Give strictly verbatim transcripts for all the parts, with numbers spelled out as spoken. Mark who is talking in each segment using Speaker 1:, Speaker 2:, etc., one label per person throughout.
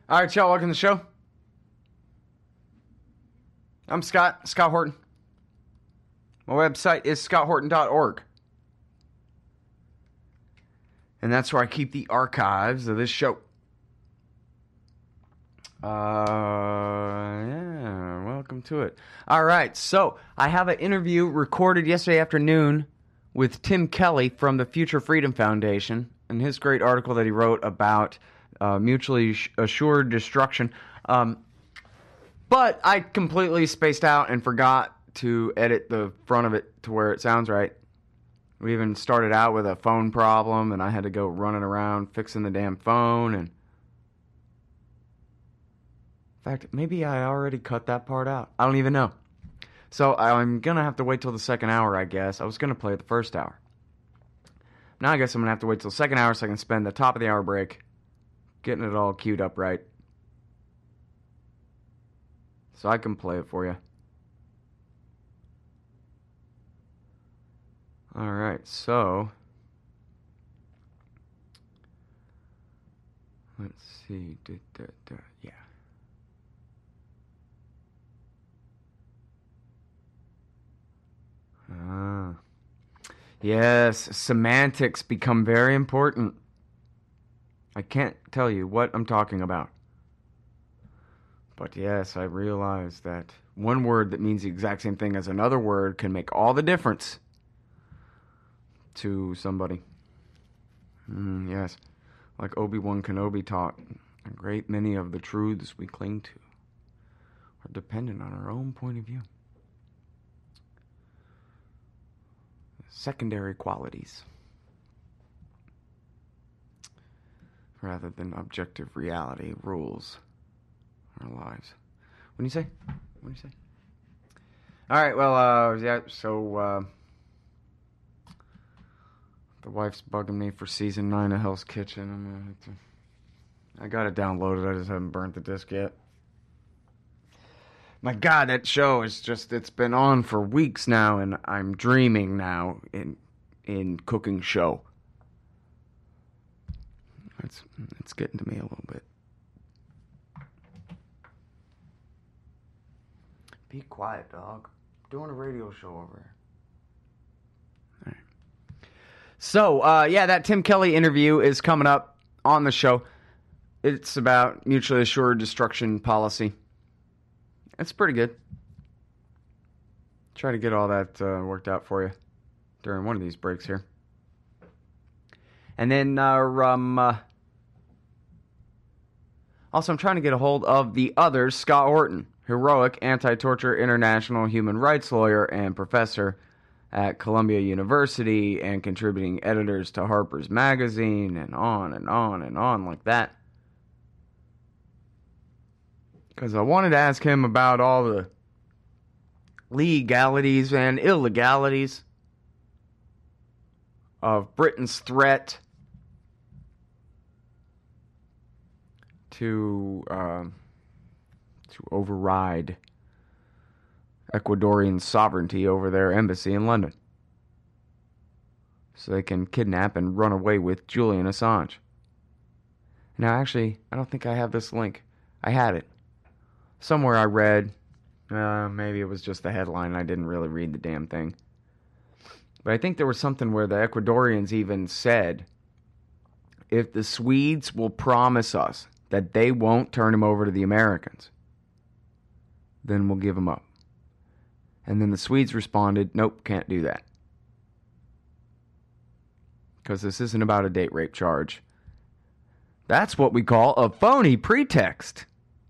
Speaker 1: All right, y'all, welcome to the show. I'm Scott, Scott Horton. My website is scott horton dot org. And that's where I keep the archives of this show. Uh, yeah, welcome to it. All right, so I have an interview recorded yesterday afternoon with Tim Kelly from the Future Freedom Foundation and his great article that he wrote about uh, mutually assured destruction. Um, but I completely spaced out and forgot to edit the front of it to where it sounds right. We even started out with a phone problem, and I had to go running around fixing the damn phone. And in fact, maybe I already cut that part out. I don't even know. So I'm going to have to wait till the second hour, I guess. I was going to play the first hour. Now I guess I'm going to have to wait till the second hour so I can spend the top of the hour break getting it all queued up right. So I can play it for you. All right, so let's see. Da, da, da. Yeah. Ah. Yes, semantics become very important. I can't tell you what I'm talking about. But yes, I realize that one word that means the exact same thing as another word can make all the difference to somebody. Mm, yes, like Obi-Wan Kenobi taught, a great many of the truths we cling to are dependent on our own point of view. Secondary qualities rather than objective reality rules our lives. What do you say? What do you say? All right, well, uh, yeah, so, uh, the wife's bugging me for season nine of Hell's Kitchen. I'm gonna have to, I got it downloaded, I just haven't burnt the disc yet. My God, that show is just, it's been on for weeks now, and I'm dreaming now in in cooking show. It's, it's getting to me a little bit. Be quiet, dog. I'm doing a radio show over here. All right. So, uh, yeah, that Tim Kelly interview is coming up on the show. It's about mutually assured destruction policy. It's pretty good. Try to get all that uh, worked out for you during one of these breaks here. And then, uh, um, uh, also, I'm trying to get a hold of the other Scott Horton, heroic anti-torture international human rights lawyer and professor at Columbia University and contributing editors to Harper's Magazine and on and on and on like that. Because I wanted to ask him about all the legalities and illegalities of Britain's threat to um, to override Ecuadorian sovereignty over their embassy in London, so they can kidnap and run away with Julian Assange. Now, actually, I don't think I have this link. I had it. Somewhere I read, uh, maybe it was just the headline, I didn't really read the damn thing. But I think there was something where the Ecuadorians even said, if the Swedes will promise us that they won't turn him over to the Americans, then we'll give him up. And then the Swedes responded, nope, can't do that. Because this isn't about a date rape charge. That's what we call a phony pretext.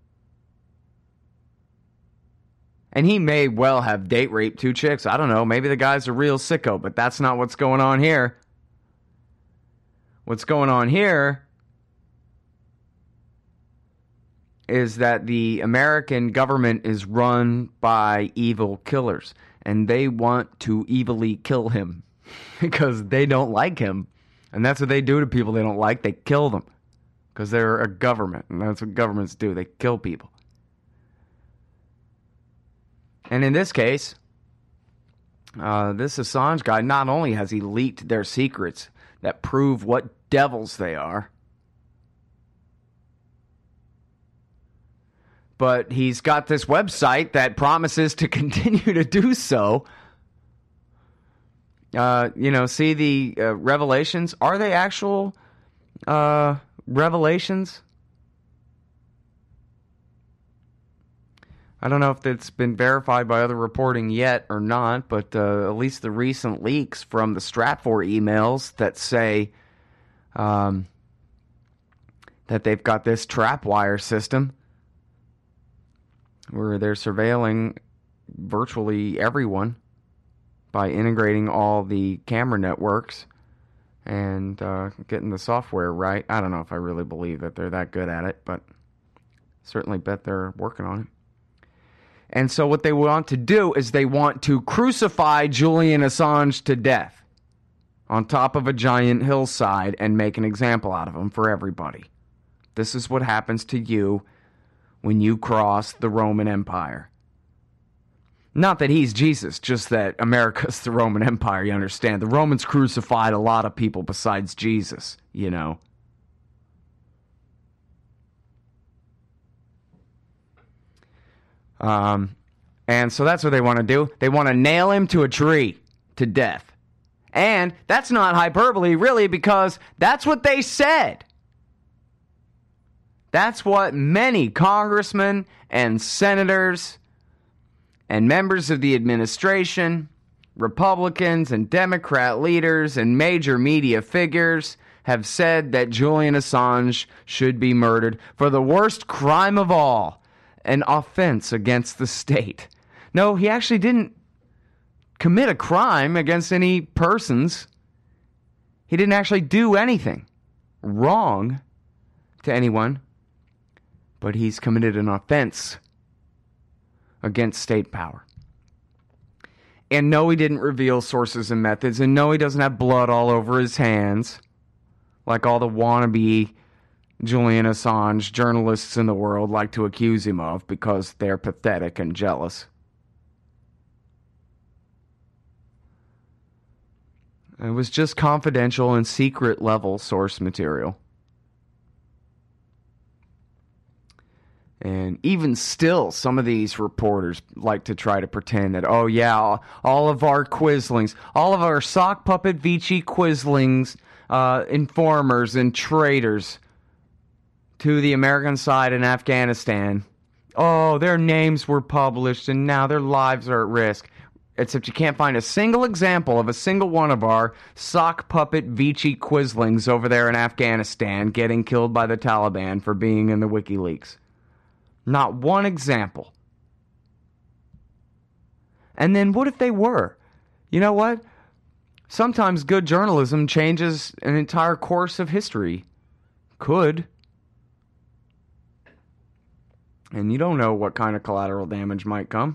Speaker 1: And he may well have date raped two chicks. I don't know. Maybe the guy's a real sicko, but that's not what's going on here. What's going on here is that the American government is run by evil killers, and they want to evilly kill him because they don't like him. And that's what they do to people they don't like. They kill them because they're a government, and that's what governments do. They kill people. And in this case, uh, this Assange guy, not only has he leaked their secrets that prove what devils they are, but he's got this website that promises to continue to do so. Uh, you know, see the uh, revelations. Are they actual uh, revelations? I don't know if it's been verified by other reporting yet or not, but uh, at least the recent leaks from the Stratfor emails that say um, that they've got this trapwire system where they're surveilling virtually everyone by integrating all the camera networks and uh, getting the software right. I don't know if I really believe that they're that good at it, but certainly bet they're working on it. And so what they want to do is they want to crucify Julian Assange to death on top of a giant hillside and make an example out of him for everybody. This is what happens to you when you cross the Roman Empire. Not that he's Jesus, just that America's the Roman Empire, you understand. The Romans crucified a lot of people besides Jesus, you know. Um, and so that's what they want to do. They want to nail him to a tree to death. And that's not hyperbole, really, because that's what they said. That's what many congressmen and senators and members of the administration, Republicans and Democrat leaders and major media figures have said that Julian Assange should be murdered for the worst crime of all, an offense against the state. No, he actually didn't commit a crime against any persons. He didn't actually do anything wrong to anyone, but he's committed an offense against state power. And no, he didn't reveal sources and methods, and no, he doesn't have blood all over his hands like all the wannabe Julian Assange journalists in the world like to accuse him of because they're pathetic and jealous. It was just confidential and secret level source material. And even still, some of these reporters like to try to pretend that, oh yeah, all of our quislings, all of our sock puppet Vichy quislings, uh, informers and traitors to the American side in Afghanistan, oh, their names were published and now their lives are at risk. Except you can't find a single example of a single one of our sock puppet Vichy quislings over there in Afghanistan getting killed by the Taliban for being in the WikiLeaks. Not one example. And then what if they were? You know what? Sometimes good journalism changes an entire course of history. Could. And you don't know what kind of collateral damage might come.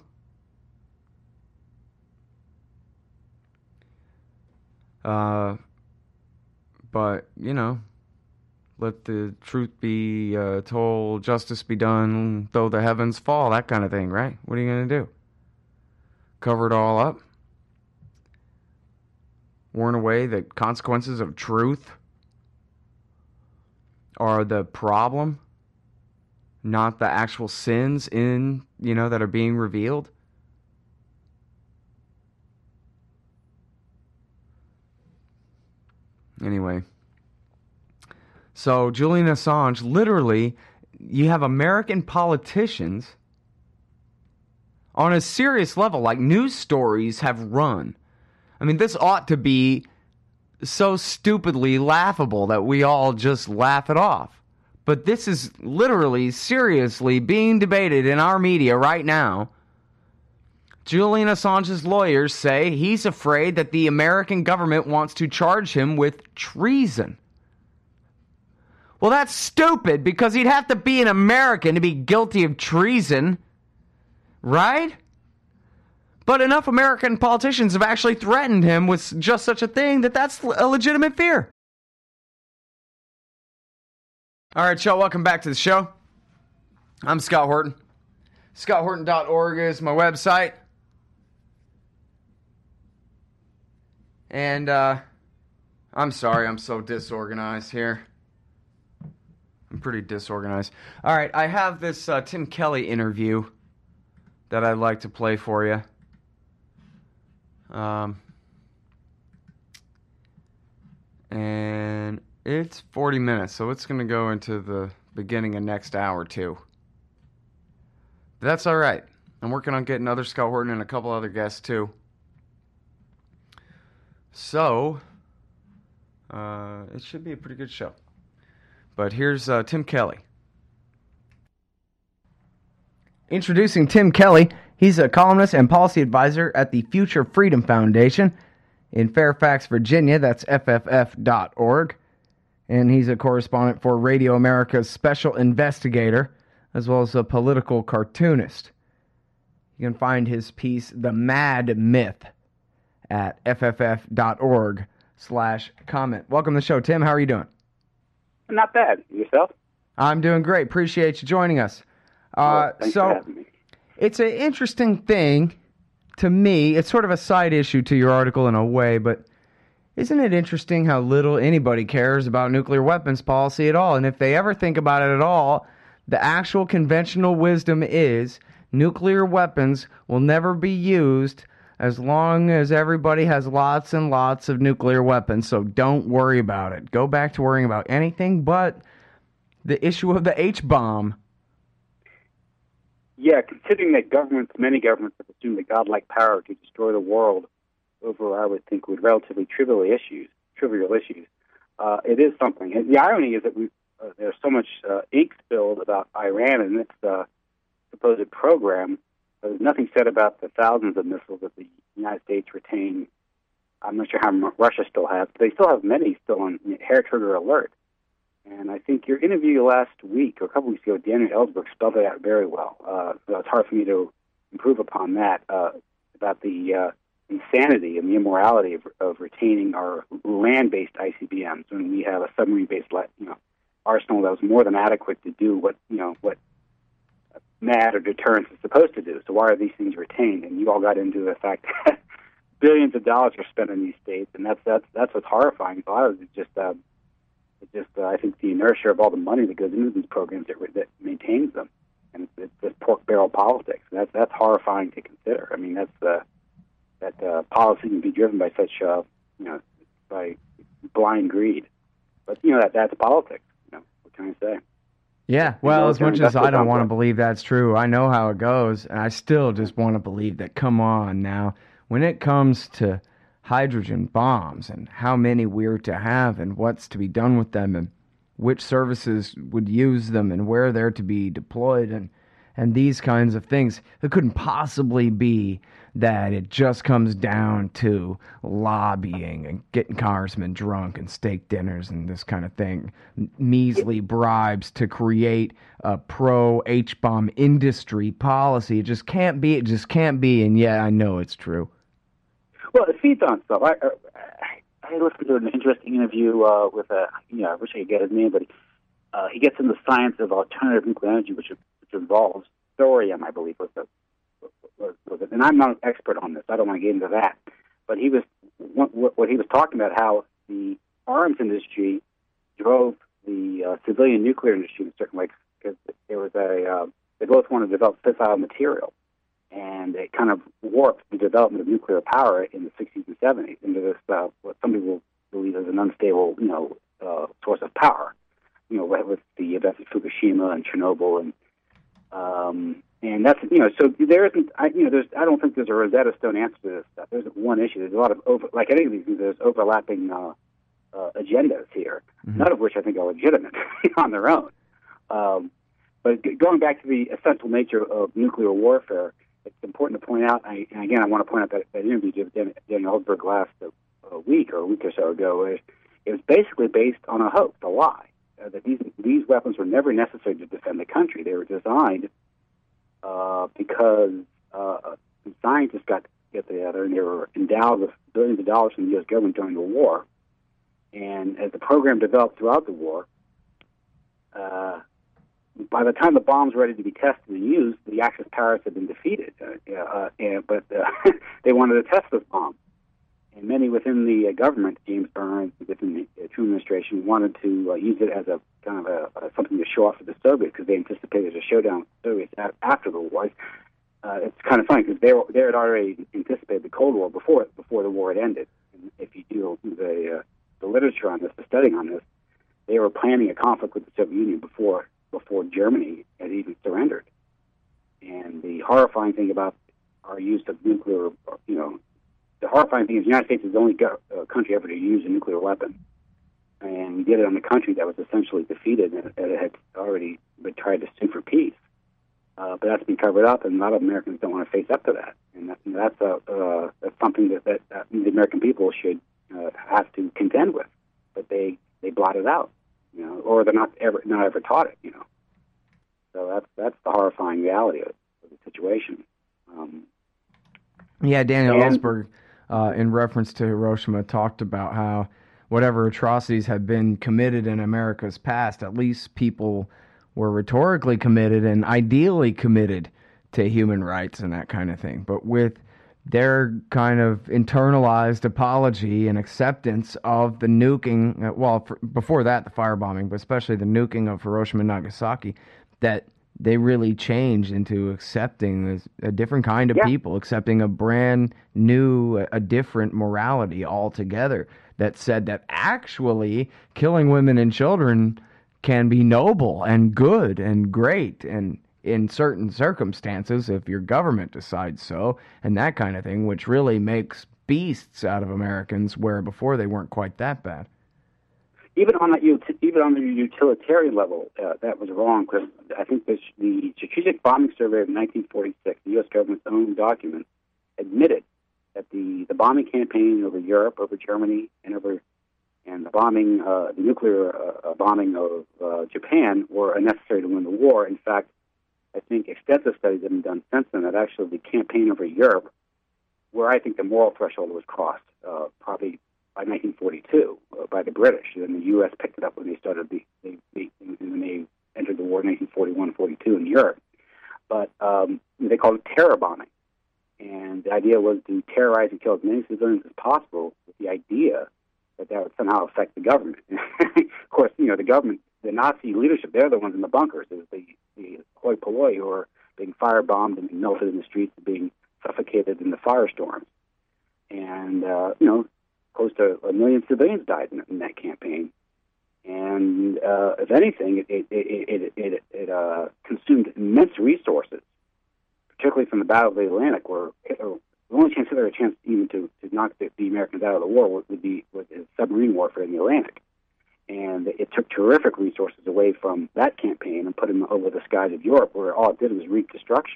Speaker 1: Uh, but, you know, let the truth be uh, told, justice be done, though the heavens fall, that kind of thing, right? What are you going to do? Cover it all up? Warn away that consequences of truth are the problem, not the actual sins in, you know, that are being revealed? Anyway, so Julian Assange, literally, you have American politicians on a serious level, like news stories have run. I mean, this ought to be so stupidly laughable that we all just laugh it off. But this is literally, seriously being debated in our media right now. Julian Assange's lawyers say he's afraid that the American government wants to charge him with treason. Well, that's stupid because he'd have to be an American to be guilty of treason, right? But enough American politicians have actually threatened him with just such a thing that that's a legitimate fear. All right, y'all, welcome back to the show. I'm Scott Horton. Scott Horton dot org is my website. And, uh, I'm sorry I'm so disorganized here. I'm pretty disorganized. All right, I have this uh, Tim Kelly interview that I'd like to play for you. Um, and it's forty minutes, so it's going to go into the beginning of next hour, too. But that's all right. I'm working on getting other Scott Horton and a couple other guests, too. So, uh, it should be a pretty good show. But here's uh, Tim Kelly. Introducing Tim Kelly. He's a columnist and policy advisor at the Future Freedom Foundation in Fairfax, Virginia. That's F F F dot org. And he's a correspondent for Radio America's Special Investigator, as well as a political cartoonist. You can find his piece, The Mad Myth, at F F F dot org slash comment. Welcome to the show, Tim. How are you doing?
Speaker 2: Not bad. Yourself?
Speaker 1: I'm doing great. Appreciate you joining us. Uh,
Speaker 2: oh, thanks
Speaker 1: so,
Speaker 2: for having me.
Speaker 1: It's an interesting thing to me. It's sort of a side issue to your article in a way, but isn't it interesting how little anybody cares about nuclear weapons policy at all? And if they ever think about it at all, the actual conventional wisdom is nuclear weapons will never be used as long as everybody has lots and lots of nuclear weapons, so don't worry about it. Go back to worrying about anything but the issue of the H-bomb.
Speaker 2: Yeah, considering that governments, many governments have assumed the godlike power to destroy the world over, I would think, with relatively trivial issues, trivial issues, uh, it is something. And the irony is that we uh, there's so much uh, ink spilled about Iran and its uh, supposed program. There's nothing said about the thousands of missiles that the United States retain. I'm not sure how much Russia still has, but they still have many still on hair trigger alert. And I think your interview last week, or a couple weeks ago, Daniel Ellsberg spelled it out very well. Uh, so it's hard for me to improve upon that, uh, about the uh, insanity and the immorality of, of retaining our land-based I C B Ms when we have a submarine-based, you know, arsenal that was more than adequate to do what, you know, what MAD or deterrence is supposed to do. So why are these things retained? And you all got into the fact that billions of dollars are spent on these states, and that's that's that's what's horrifying. A lot of it is just, uh, it's just uh, I think the inertia of all the money that goes into these programs that, that maintains them, and it's, it's just pork barrel politics. And that's that's horrifying to consider. I mean, that's uh, that uh, policy can be driven by such, uh, you know, by blind greed. But you know that that's politics. You know, what can I say?
Speaker 1: Yeah, well, as much as I don't want to believe that's true, I know how it goes, and I still just want to believe that, come on now, when it comes to hydrogen bombs and how many we're to have and what's to be done with them and which services would use them and where they're to be deployed and, and these kinds of things, it couldn't possibly be that it just comes down to lobbying and getting congressmen drunk and steak dinners and this kind of thing, measly bribes to create a pro-H-bomb industry policy. It just can't be. It just can't be, and yet I know it's true.
Speaker 2: Well, it feeds on stuff. I, I, I listened to an interesting interview uh, with a, you know, I wish I could get his name, but he, uh, he gets into the science of alternative nuclear energy, which, which involves thorium, I believe, was the Was, was it. And I'm not an expert on this. I don't want to get into that. But he was what, what he was talking about, how the arms industry drove the uh, civilian nuclear industry in certain ways, because there was a uh, they both wanted to develop fissile material, and it kind of warped the development of nuclear power in the sixties and seventies into this uh, what some people believe is an unstable, you know, uh, source of power. You know, with the events of Fukushima and Chernobyl and um, And that's, you know, so there isn't, I, you know, there's, I don't think there's a Rosetta Stone answer to this stuff. There's one issue. There's a lot of, over, like any of these things, there's overlapping uh, uh, agendas here, mm-hmm. none of which I think are legitimate on their own. Um, but going back to the essential nature of nuclear warfare, it's important to point out, I, and again, I want to point out that, that interview with Daniel Ellsberg last a, a week or a week or so ago, it, it was basically based on a hoax, a lie, uh, that these, these weapons were never necessary to defend the country. They were designed Uh, because uh, some scientists got get together and they were endowed with billions of dollars from the U S government during the war. And as the program developed throughout the war, uh, by the time the bombs were ready to be tested and used, the Axis powers had been defeated. Uh, uh, and, but uh, they wanted to test this bomb. And many within the uh, government, James Burns, within the uh, Truman administration, wanted to uh, use it as a kind of a, uh, something to show off to the Soviets because they anticipated a showdown with the Soviets after the war. Uh, it's kind of funny because they were, they had already anticipated the Cold War before before the war had ended. And if you do the uh, the literature on this, the studying on this, they were planning a conflict with the Soviet Union before before Germany had even surrendered. And the horrifying thing about our use of nuclear, you know, the horrifying thing is the United States is the only go- uh, country ever to use a nuclear weapon. And we did it on a country that was essentially defeated and it had already been tried to sue for peace. Uh, but that's been covered up, and a lot of Americans don't want to face up to that. And, that, and that's, a, uh, that's something that, that, that the American people should uh, have to contend with. But they, they blot it out, you know, or they're not ever not ever taught it, you know. So that's that's the horrifying reality of, of the situation. Um,
Speaker 1: yeah, Daniel
Speaker 2: and,
Speaker 1: Ellsberg, uh, in reference to Hiroshima, talked about how whatever atrocities had been committed in America's past, at least people were rhetorically committed and ideally committed to human rights and that kind of thing. But with their kind of internalized apology and acceptance of the nuking, well, for, before that, the firebombing, but especially the nuking of Hiroshima and Nagasaki, that they really changed into accepting a different kind of
Speaker 2: yeah.
Speaker 1: people, accepting a brand new, a different morality altogether that said that actually killing women and children can be noble and good and great and in certain circumstances if your government decides so and that kind of thing, which really makes beasts out of Americans where before they weren't quite that bad.
Speaker 2: Even on that, even on the utilitarian level, uh, that was wrong because I think this, the Strategic Bombing Survey of nineteen forty-six, the U S government's own document, admitted that the, the bombing campaign over Europe, over Germany, and over and the bombing, uh, the nuclear uh, bombing of uh, Japan were unnecessary to win the war. In fact, I think extensive studies have been done since then that actually the campaign over Europe, where I think the moral threshold was crossed, uh, probably by nineteen forty-two uh, by the British, and the U S picked it up when they started the, they, they, when they entered the war in nineteen forty-one forty-two in Europe. But um, they called it terror bombing, and the idea was to terrorize and kill as many civilians as possible with the idea that that would somehow affect the government. Of course, you know, the government, the Nazi leadership, they're the ones in the bunkers. It was the, the hoi polloi who are being firebombed and melted in the streets and being suffocated in the firestorms. And, uh, you know, close to a million civilians died in, in that campaign. And uh, if anything, it, it, it, it, it, it uh, consumed immense resources, particularly from the Battle of the Atlantic, where Hitler, the only chance Hitler had a chance even to, to knock the, the Americans out of the war would, would be with submarine warfare in the Atlantic. And it took terrific resources away from that campaign and put them over the skies of Europe, where all it did was reap destruction.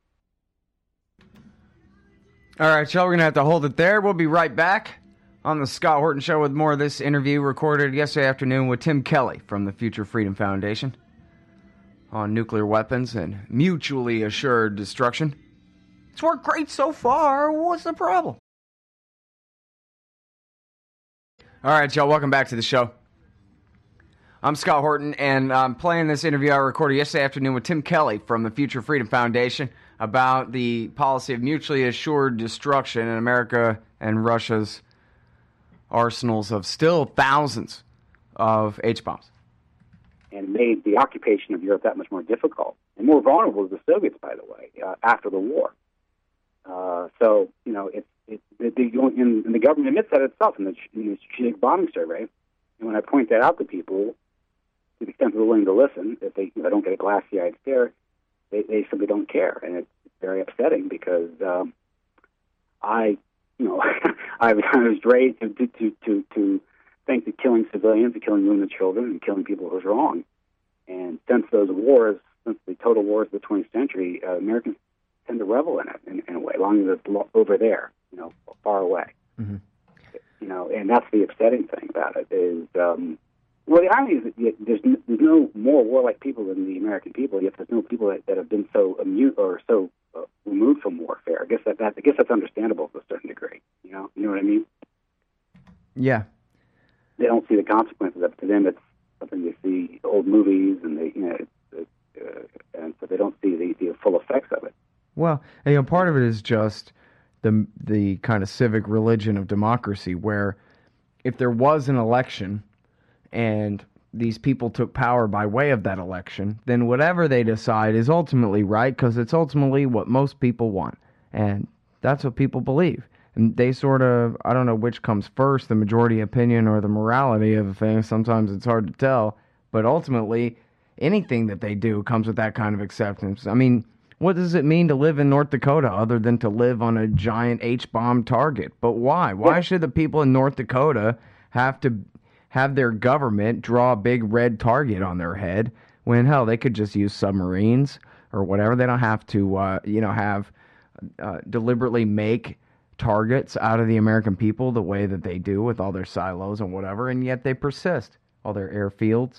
Speaker 1: All right, y'all, we're going to have to hold it there. We'll be right back on the Scott Horton Show with more of this interview recorded yesterday afternoon with Tim Kelly from the Future Freedom Foundation on nuclear weapons and mutually assured destruction. It's worked great so far. What's the problem? All right, y'all, welcome back to the show. I'm Scott Horton, and I'm playing this interview I recorded yesterday afternoon with Tim Kelly from the Future Freedom Foundation about the policy of mutually assured destruction in America and Russia's arsenals of still thousands of H-bombs.
Speaker 2: And made the occupation of Europe that much more difficult and more vulnerable to the Soviets, by the way, uh, after the war. Uh, so, you know, it's it, it, the, and the government admits that itself in the, in the Strategic Bombing Survey. And when I point that out to people, to the extent they're willing to listen, if they, if they don't get a glassy-eyed stare, they, they simply don't care. And it's very upsetting because um, I, you know, I, I was raised to, to, to, to think that killing civilians, and killing women and children, and killing people was wrong. And since those wars, since the total wars of the twentieth century, uh, Americans tend to revel in it in, in a way, long as it's over there, you know, far away. Mm-hmm. You know, and that's the upsetting thing about it is, um, well, the irony is that there's, there's no more warlike people than the American people, yet there's no people that, that have been so immune or so uh, removed from warfare. I guess that, that I guess that's understandable to a certain degree. You know, you know what I mean?
Speaker 1: Yeah.
Speaker 2: They don't see the consequences of it. To them, it's something you see old movies, and they, you know, it's, it's, uh, and so they don't see the, the full effects of it.
Speaker 1: Well, you know, part of it is just the the kind of civic religion of democracy, where if there was an election and these people took power by way of that election, then whatever they decide is ultimately right because it's ultimately what most people want. And that's what people believe. And they sort of, I don't know which comes first, the majority opinion or the morality of a thing. Sometimes it's hard to tell. But ultimately, anything that they do comes with that kind of acceptance. I mean, what does it mean to live in North Dakota other than to live on a giant H-bomb target? But why? Why should the people in North Dakota have to have their government draw a big red target on their head when, hell, they could just use submarines or whatever? They don't have to, uh, you know, have uh, deliberately make targets out of the American people the way that they do with all their silos and whatever, and yet they persist. All their airfields.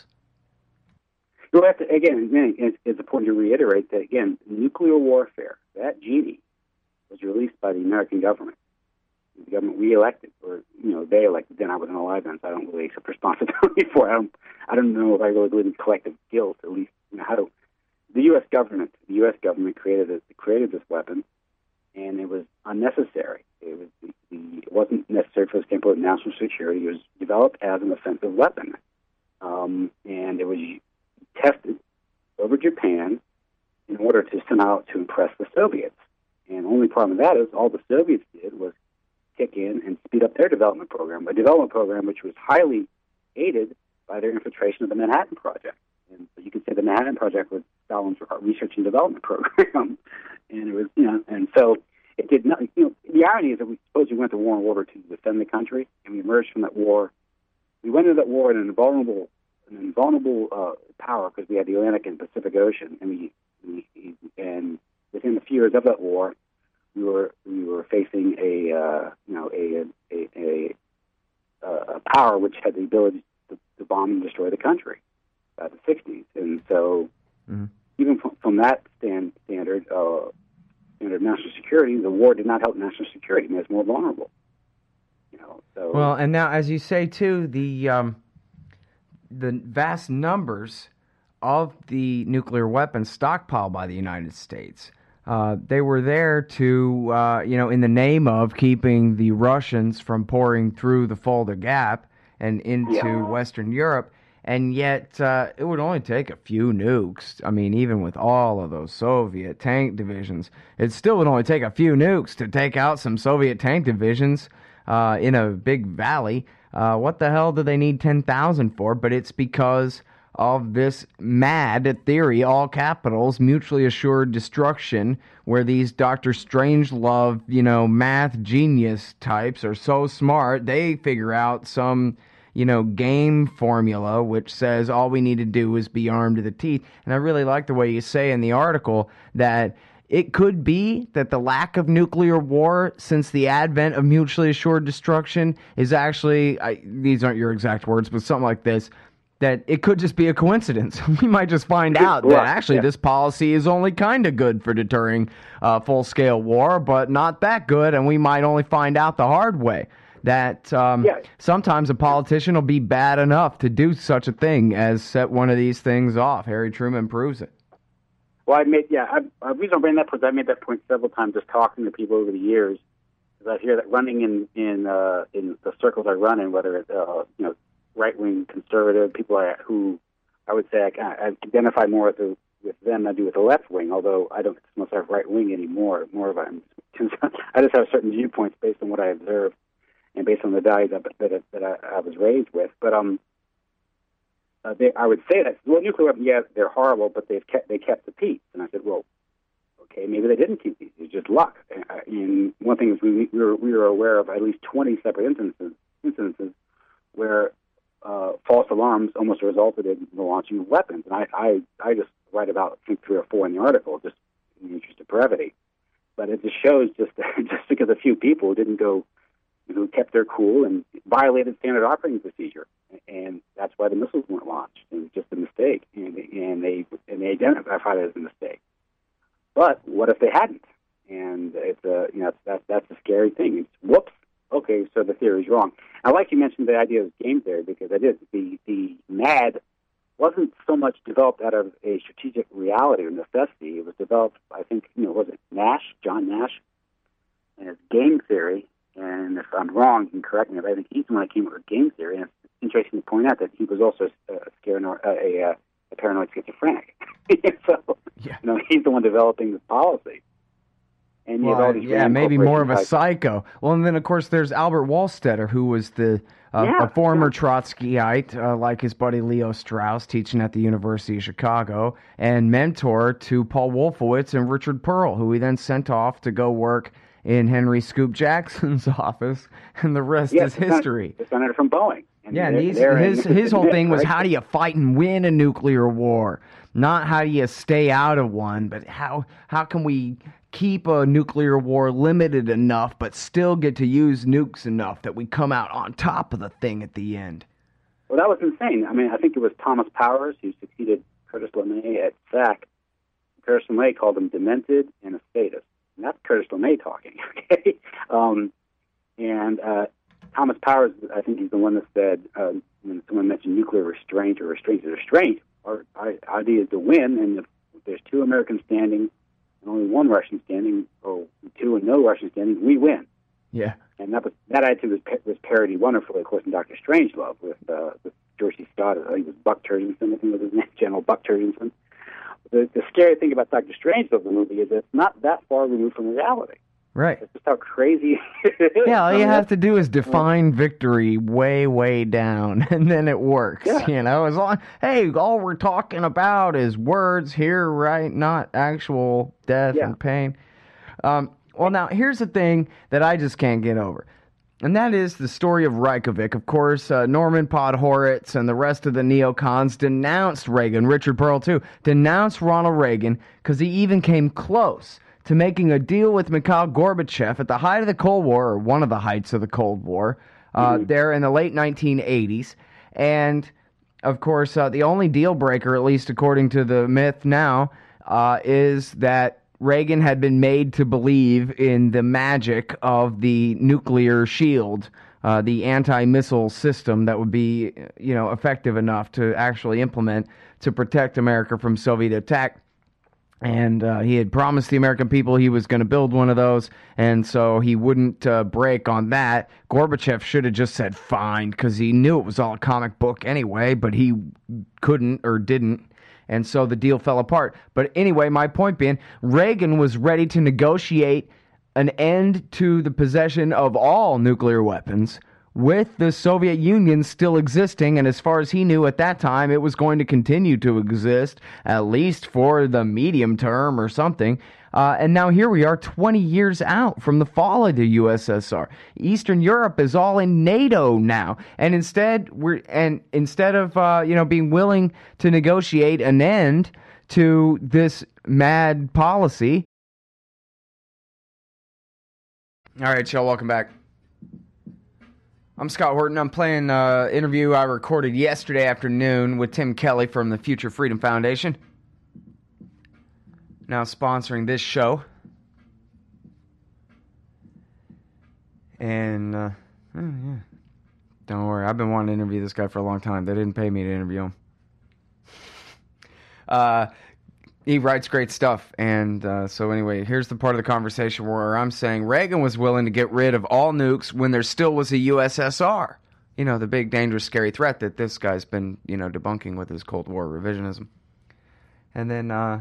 Speaker 2: You'll have to, again, it's, it's important to reiterate that, again, nuclear warfare, that genie was released by the American government. The government we elected, or, you know, they elected, then I wasn't alive then, so I don't really accept responsibility for it. I don't, I don't know if I really believe in collective guilt, at least, you know, how to, the U S government, the U S government created this, created this weapon, and it was unnecessary. It was the, the, it wasn't necessary for the standpoint of national security. It was developed as an offensive weapon, um, and it was tested over Japan in order to send out to impress the Soviets. And the only problem with that is all the Soviets did was kick in and speed up their development program, a development program which was highly aided by their infiltration of the Manhattan Project. And so you could say the Manhattan Project was Stalin's research and development program, and it was, you know, and so it did not. You know, the irony is that we suppose we went to war in World War Two to defend the country, and we emerged from that war. We went into that war in an invulnerable, an invulnerable uh, power because we had the Atlantic and Pacific Ocean, and we, we and within a few years of that war, we were we were facing a uh, you know a a, a a power which had the ability to, to bomb and destroy the country by the sixties, and so mm-hmm. even from, from that stand, standard uh, standard of national security, the war did not help national security; it made us more vulnerable. You know, so
Speaker 1: well, and now as you say too, the um, the vast numbers of the nuclear weapons stockpiled by the United States. Uh, they were there to, uh, you know, in the name of keeping the Russians from pouring through the Fulda Gap and into
Speaker 2: yeah.
Speaker 1: Western Europe, and yet uh, it would only take a few nukes. I mean, even with all of those Soviet tank divisions, it still would only take a few nukes to take out some Soviet tank divisions uh, in a big valley. Uh, what the hell do they need ten thousand for? But it's because of this mad theory, all capitals, mutually assured destruction, where these Doctor Strangelove, you know, math genius types are so smart, they figure out some, you know, game formula which says all we need to do is be armed to the teeth. And I really like the way you say in the article that it could be that the lack of nuclear war since the advent of mutually assured destruction is actually, I, these aren't your exact words, but something like this, that it could just be a coincidence. We might just find out that actually
Speaker 2: yeah.
Speaker 1: this policy is only kind of good for deterring uh, full-scale war, but not that good, and we might only find out the hard way that um,
Speaker 2: yeah.
Speaker 1: sometimes a politician will be bad enough to do such a thing as set one of these things off. Harry Truman proves it.
Speaker 2: Well, I made, yeah, I, the reason I bring that point, I made that point several times just talking to people over the years, because I hear that running in, in, uh, in the circles I run in, whether it's, uh, you know, right-wing conservative, people I, who I would say I, I identify more with, the, with them than I do with the left wing, although I don't consider myself right-wing anymore. More of a, I just have certain viewpoints based on what I observe and based on the values that, that, that I, I was raised with. But um, uh, they, I would say that, well, nuclear weapons, yeah, they're horrible, but they've kept, they kept the peace. And I said, well, okay, maybe they didn't keep peace. It's just luck. And, and one thing is we, we, were, we were aware of at least twenty separate instances, incidences where Uh, false alarms almost resulted in the launching of weapons. And I, I, I just write about, I think, three or four in the article, just in the interest of brevity. But it just shows just just because a few people didn't go, who kept their cool and violated standard operating procedure. And that's why the missiles weren't launched. It was just a mistake. And, and, they, and they identified it as a mistake. But what if they hadn't? And it's a, you know, that's, that's a scary thing. It's, whoops. Okay, so the theory is wrong. I like you mentioned the idea of game theory because I did. The the MAD wasn't so much developed out of a strategic reality or necessity. It was developed, I think, you know, was it Nash, John Nash, and his game theory. And if I'm wrong, you can correct me, but I think he's the one that came up with game theory. And it's interesting to point out that he was also a, a, a, a paranoid schizophrenic. so, yeah. you know, he's the one developing this policy. And you
Speaker 1: well,
Speaker 2: have all these
Speaker 1: yeah, maybe more of a
Speaker 2: types.
Speaker 1: psycho. Well, and then, of course, there's Albert Wallstetter, who was the uh,
Speaker 2: yeah,
Speaker 1: a former
Speaker 2: yeah.
Speaker 1: Trotskyite, uh, like his buddy Leo Strauss, teaching at the University of Chicago, and mentor to Paul Wolfowitz and Richard Pearl, who he then sent off to go work in Henry Scoop Jackson's office, and the rest
Speaker 2: yeah,
Speaker 1: is history.
Speaker 2: The senator from Boeing. And
Speaker 1: yeah, and he's, his his whole thing was, how do you fight and win a nuclear war? Not how do you stay out of one, but how how can we keep a nuclear war limited enough, but still get to use nukes enough that we come out on top of the thing at the end?
Speaker 2: Well, that was insane. I mean, I think it was Thomas Powers who succeeded Curtis LeMay at S A C. Curtis LeMay called him demented and a statist. And that's Curtis LeMay talking, okay? Um, and uh, Thomas Powers, I think he's the one that said, uh, when someone mentioned nuclear restraint or restraint to restraint, our, our idea is to win, and if there's two Americans standing and only one Russian standing, or two and no Russian standing, we win.
Speaker 1: Yeah.
Speaker 2: And that was that attitude was, was parodied wonderfully, of course, in Doctor Strangelove with, uh, with George C. Scott. I think it was Buck Turgidson, I think was his name, General Buck Turgidson. The, the scary thing about Doctor Strangelove, the movie, is that it's not that far removed from reality.
Speaker 1: Right.
Speaker 2: It's just how crazy it is.
Speaker 1: Yeah, all you
Speaker 2: I mean,
Speaker 1: have to do is define victory way, way down, and then it works,
Speaker 2: yeah.
Speaker 1: you know? As long, hey, all we're talking about is words here, right? Not actual death
Speaker 2: yeah.
Speaker 1: and pain. Um, well, now, here's the thing that I just can't get over. And that is the story of Reykjavik. Of course, uh, Norman Podhoretz and the rest of the neocons denounced Reagan, Richard Pearl too, denounced Ronald Reagan because he even came close to making a deal with Mikhail Gorbachev at the height of the Cold War, or one of the heights of the Cold War, uh, mm-hmm. there in the late nineteen eighties. And, of course, uh, the only deal breaker, at least according to the myth now, uh, is that Reagan had been made to believe in the magic of the nuclear shield, uh, the anti-missile system that would be, you know, effective enough to actually implement to protect America from Soviet attack. And uh, he had promised the American people he was going to build one of those, and so he wouldn't uh, break on that. Gorbachev should have just said fine, because he knew it was all a comic book anyway, but he couldn't or didn't. And so the deal fell apart. But anyway, my point being, Reagan was ready to negotiate an end to the possession of all nuclear weapons with the Soviet Union still existing. And as far as he knew at that time, it was going to continue to exist, at least for the medium term or something. Uh, and now here we are twenty years out from the fall of the U S S R. Eastern Europe is all in NATO now. And instead, we're and instead of uh, you know being willing to negotiate an end to this mad policy. All right, y'all, welcome back. I'm Scott Horton. I'm playing an uh, interview I recorded yesterday afternoon with Tim Kelly from the Future Freedom Foundation. Now sponsoring this show. And, uh, oh, yeah. Don't worry, I've been wanting to interview this guy for a long time. They didn't pay me to interview him. Uh, he writes great stuff. And uh, so anyway, here's the part of the conversation where I'm saying Reagan was willing to get rid of all nukes when there still was a U S S R. You know, the big, dangerous, scary threat that this guy's been, you know, debunking with his Cold War revisionism. And then, uh...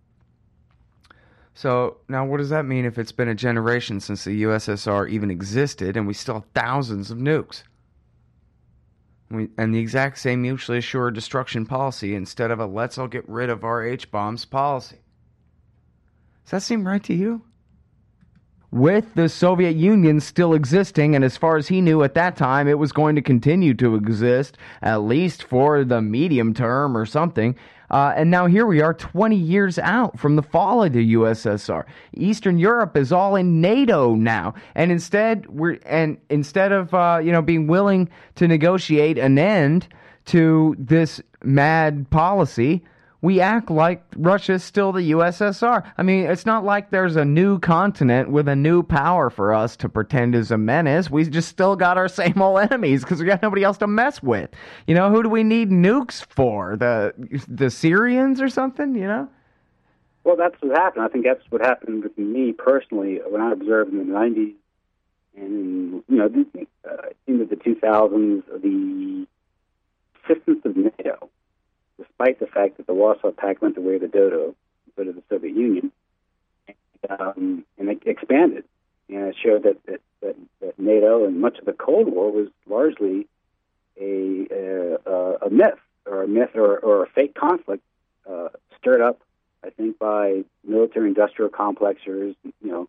Speaker 1: So, now what does that mean if it's been a generation since the U S S R even existed and we still have thousands of nukes? We, and the exact same mutually assured destruction policy instead of a let's all get rid of our H-bombs policy. Does that seem right to you? With the Soviet Union still existing, and as far as he knew at that time, it was going to continue to exist, at least for the medium term or something. Uh, and now here we are twenty years out from the fall of the U S S R. Eastern Europe is all in NATO now. And instead, we're and instead of uh, you know being willing to negotiate an end to this mad policy, we act like Russia's still the U S S R. I mean, it's not like there's a new continent with a new power for us to pretend is a menace. We just still got our same old enemies because we got nobody else to mess with. You know, who do we need nukes for? The the Syrians or something, you know?
Speaker 2: Well, that's what happened. I think that's what happened with me personally when I observed in the nineties and, you know, uh, into the two thousands, the existence of NATO, despite the fact that the Warsaw Pact went the way of the dodo, so did the Soviet Union, and, um, and it expanded. And it showed that, that, that, that NATO and much of the Cold War was largely a, a, a myth, or a myth or, or a fake conflict uh, stirred up, I think, by military-industrial complexers, you know,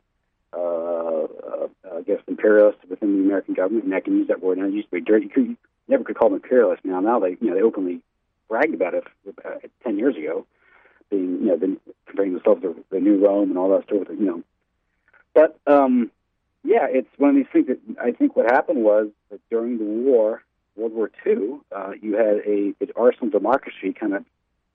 Speaker 2: uh, uh, I guess imperialists within the American government, and I can use that word now. It used to be dirty. You never could call them imperialists now. Now they, you know, they openly bragged about it uh, ten years ago, being, you know, been comparing themselves to the New Rome and all that stuff, you know. But, um, yeah, it's one of these things that I think what happened was that during the war, World War Two, uh, you had a an arsenal democracy kind of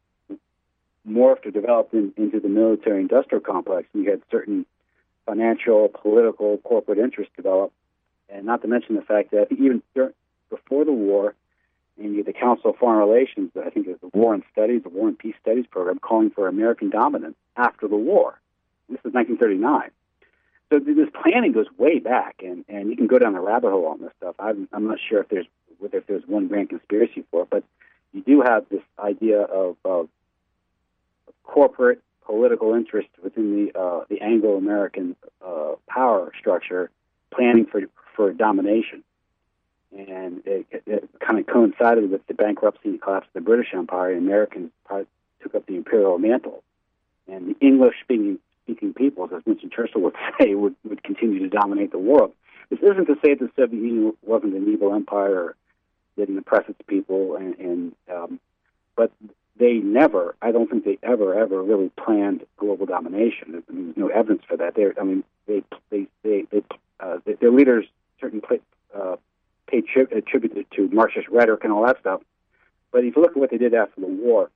Speaker 2: morphed or developed in, into the military-industrial complex. And you had certain financial, political, corporate interests develop, and not to mention the fact that even during, before the war, and you had the Council of Foreign Relations, I think it was the War and Studies, the War and Peace Studies program, calling for American dominance after the war. This is nineteen thirty-nine. So this planning goes way back, and, and you can go down a rabbit hole on this stuff. I'm, I'm not sure if there's whether if there's one grand conspiracy for it, but you do have this idea of, of corporate political interest within the uh, the Anglo-American uh, power structure planning for for domination, and it, it, it kind of coincided with the bankruptcy and collapse of the British Empire. And Americans took up the imperial mantle, and the English-speaking speaking peoples, as Winston Churchill would say, would, would continue to dominate the world. This isn't to say that the Soviet Union wasn't an evil empire or didn't oppress its people, and, and um, but they never, I don't think they ever, ever really planned global domination. I mean, there's no evidence for that. They're, I mean, they, they, they, they uh, their leaders certainly play, uh, paid tri- attributed to Marxist rhetoric and all that stuff. But if you look at what they did after the war,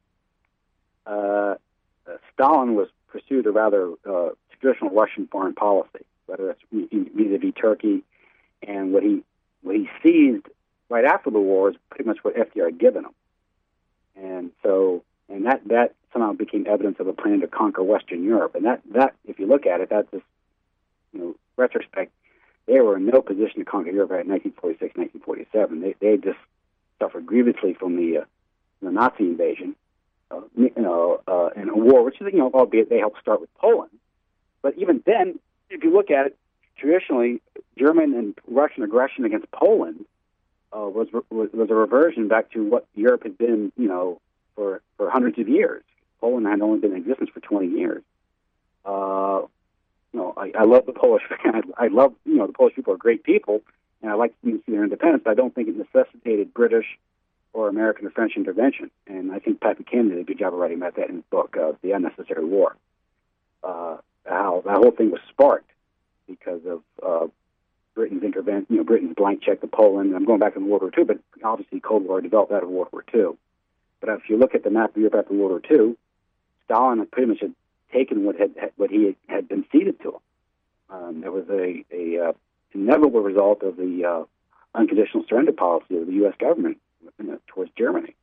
Speaker 2: uh, uh, Stalin was pursued a rather uh, traditional Russian foreign policy, whether it's vis-a-vis Turkey, and what he what he seized right after the war is pretty much what F D R had given him. And so, and that, that somehow became evidence of a plan to conquer Western Europe. And that, that, if you look at it, that's just, you know, retrospect, they were in no position to conquer Europe in nineteen forty-six, nineteen forty-seven. They, they just suffered grievously from the, uh, the Nazi invasion, uh, you know, uh, and a war, which is, you know, albeit they helped start with Poland. But even then, if you look at it, traditionally, German and Russian aggression against Poland Uh, was, was was a reversion back to what Europe had been, you know, for, for hundreds of years. Poland had only been in existence for twenty years. Uh, you know, I, I love the Polish. I, I love, you know, the Polish people are great people, and I like to see their independence. But I don't think it necessitated British or American or French intervention. And I think Pat Buchanan did a good job of writing about that in his book, uh, The Unnecessary War. Uh, how that whole thing was sparked because of uh, Britain's intervention, you know, Britain's blank check to Poland. I'm going back to World War Two, but obviously Cold War developed out of World War Two. But if you look at the map of Europe after World War Two, Stalin had pretty much had taken what had what he had been ceded to him. Um, there was a, a uh, inevitable result of the uh, unconditional surrender policy of the U S government towards Germany.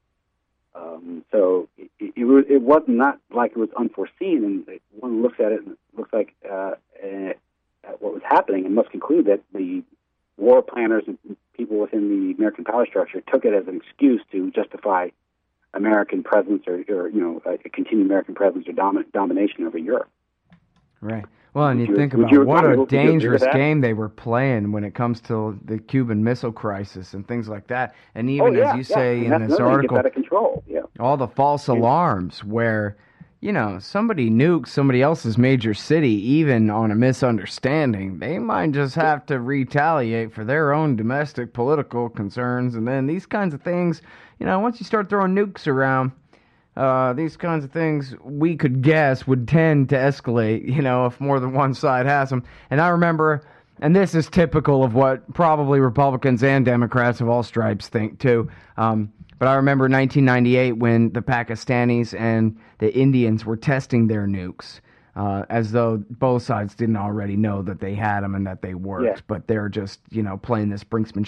Speaker 2: Um, so it, it, it, was, it was not like it was unforeseen, and one looks at it and it looks like uh, uh, at what was happening and must conclude that the war planners and people within the American power structure took it as an excuse to justify American presence or, or you know, a continued American presence or domin- domination over Europe.
Speaker 1: Right. Well, and you,
Speaker 2: you
Speaker 1: think
Speaker 2: would
Speaker 1: about
Speaker 2: you
Speaker 1: what
Speaker 2: agree-
Speaker 1: a
Speaker 2: would you agree with
Speaker 1: dangerous
Speaker 2: that?
Speaker 1: game they were playing when it comes to the Cuban Missile Crisis and things like that. And
Speaker 2: Oh,
Speaker 1: even
Speaker 2: yeah,
Speaker 1: as you
Speaker 2: yeah.
Speaker 1: say
Speaker 2: And
Speaker 1: in
Speaker 2: that's
Speaker 1: this
Speaker 2: another thing that
Speaker 1: article,
Speaker 2: gets out of control. Yeah.
Speaker 1: all the false alarms where, you know, somebody nukes somebody else's major city, even on a misunderstanding, they might just have to retaliate for their own domestic political concerns. And then these kinds of things, you know, once you start throwing nukes around, uh, these kinds of things we could guess would tend to escalate, you know, if more than one side has them. And I remember, and this is typical of what probably Republicans and Democrats of all stripes think too, um, but I remember nineteen ninety-eight when the Pakistanis and the Indians were testing their nukes, uh, as though both sides didn't already know that they had them and that they worked,
Speaker 2: Yeah.
Speaker 1: but they're just, you know, playing this brinksmanship.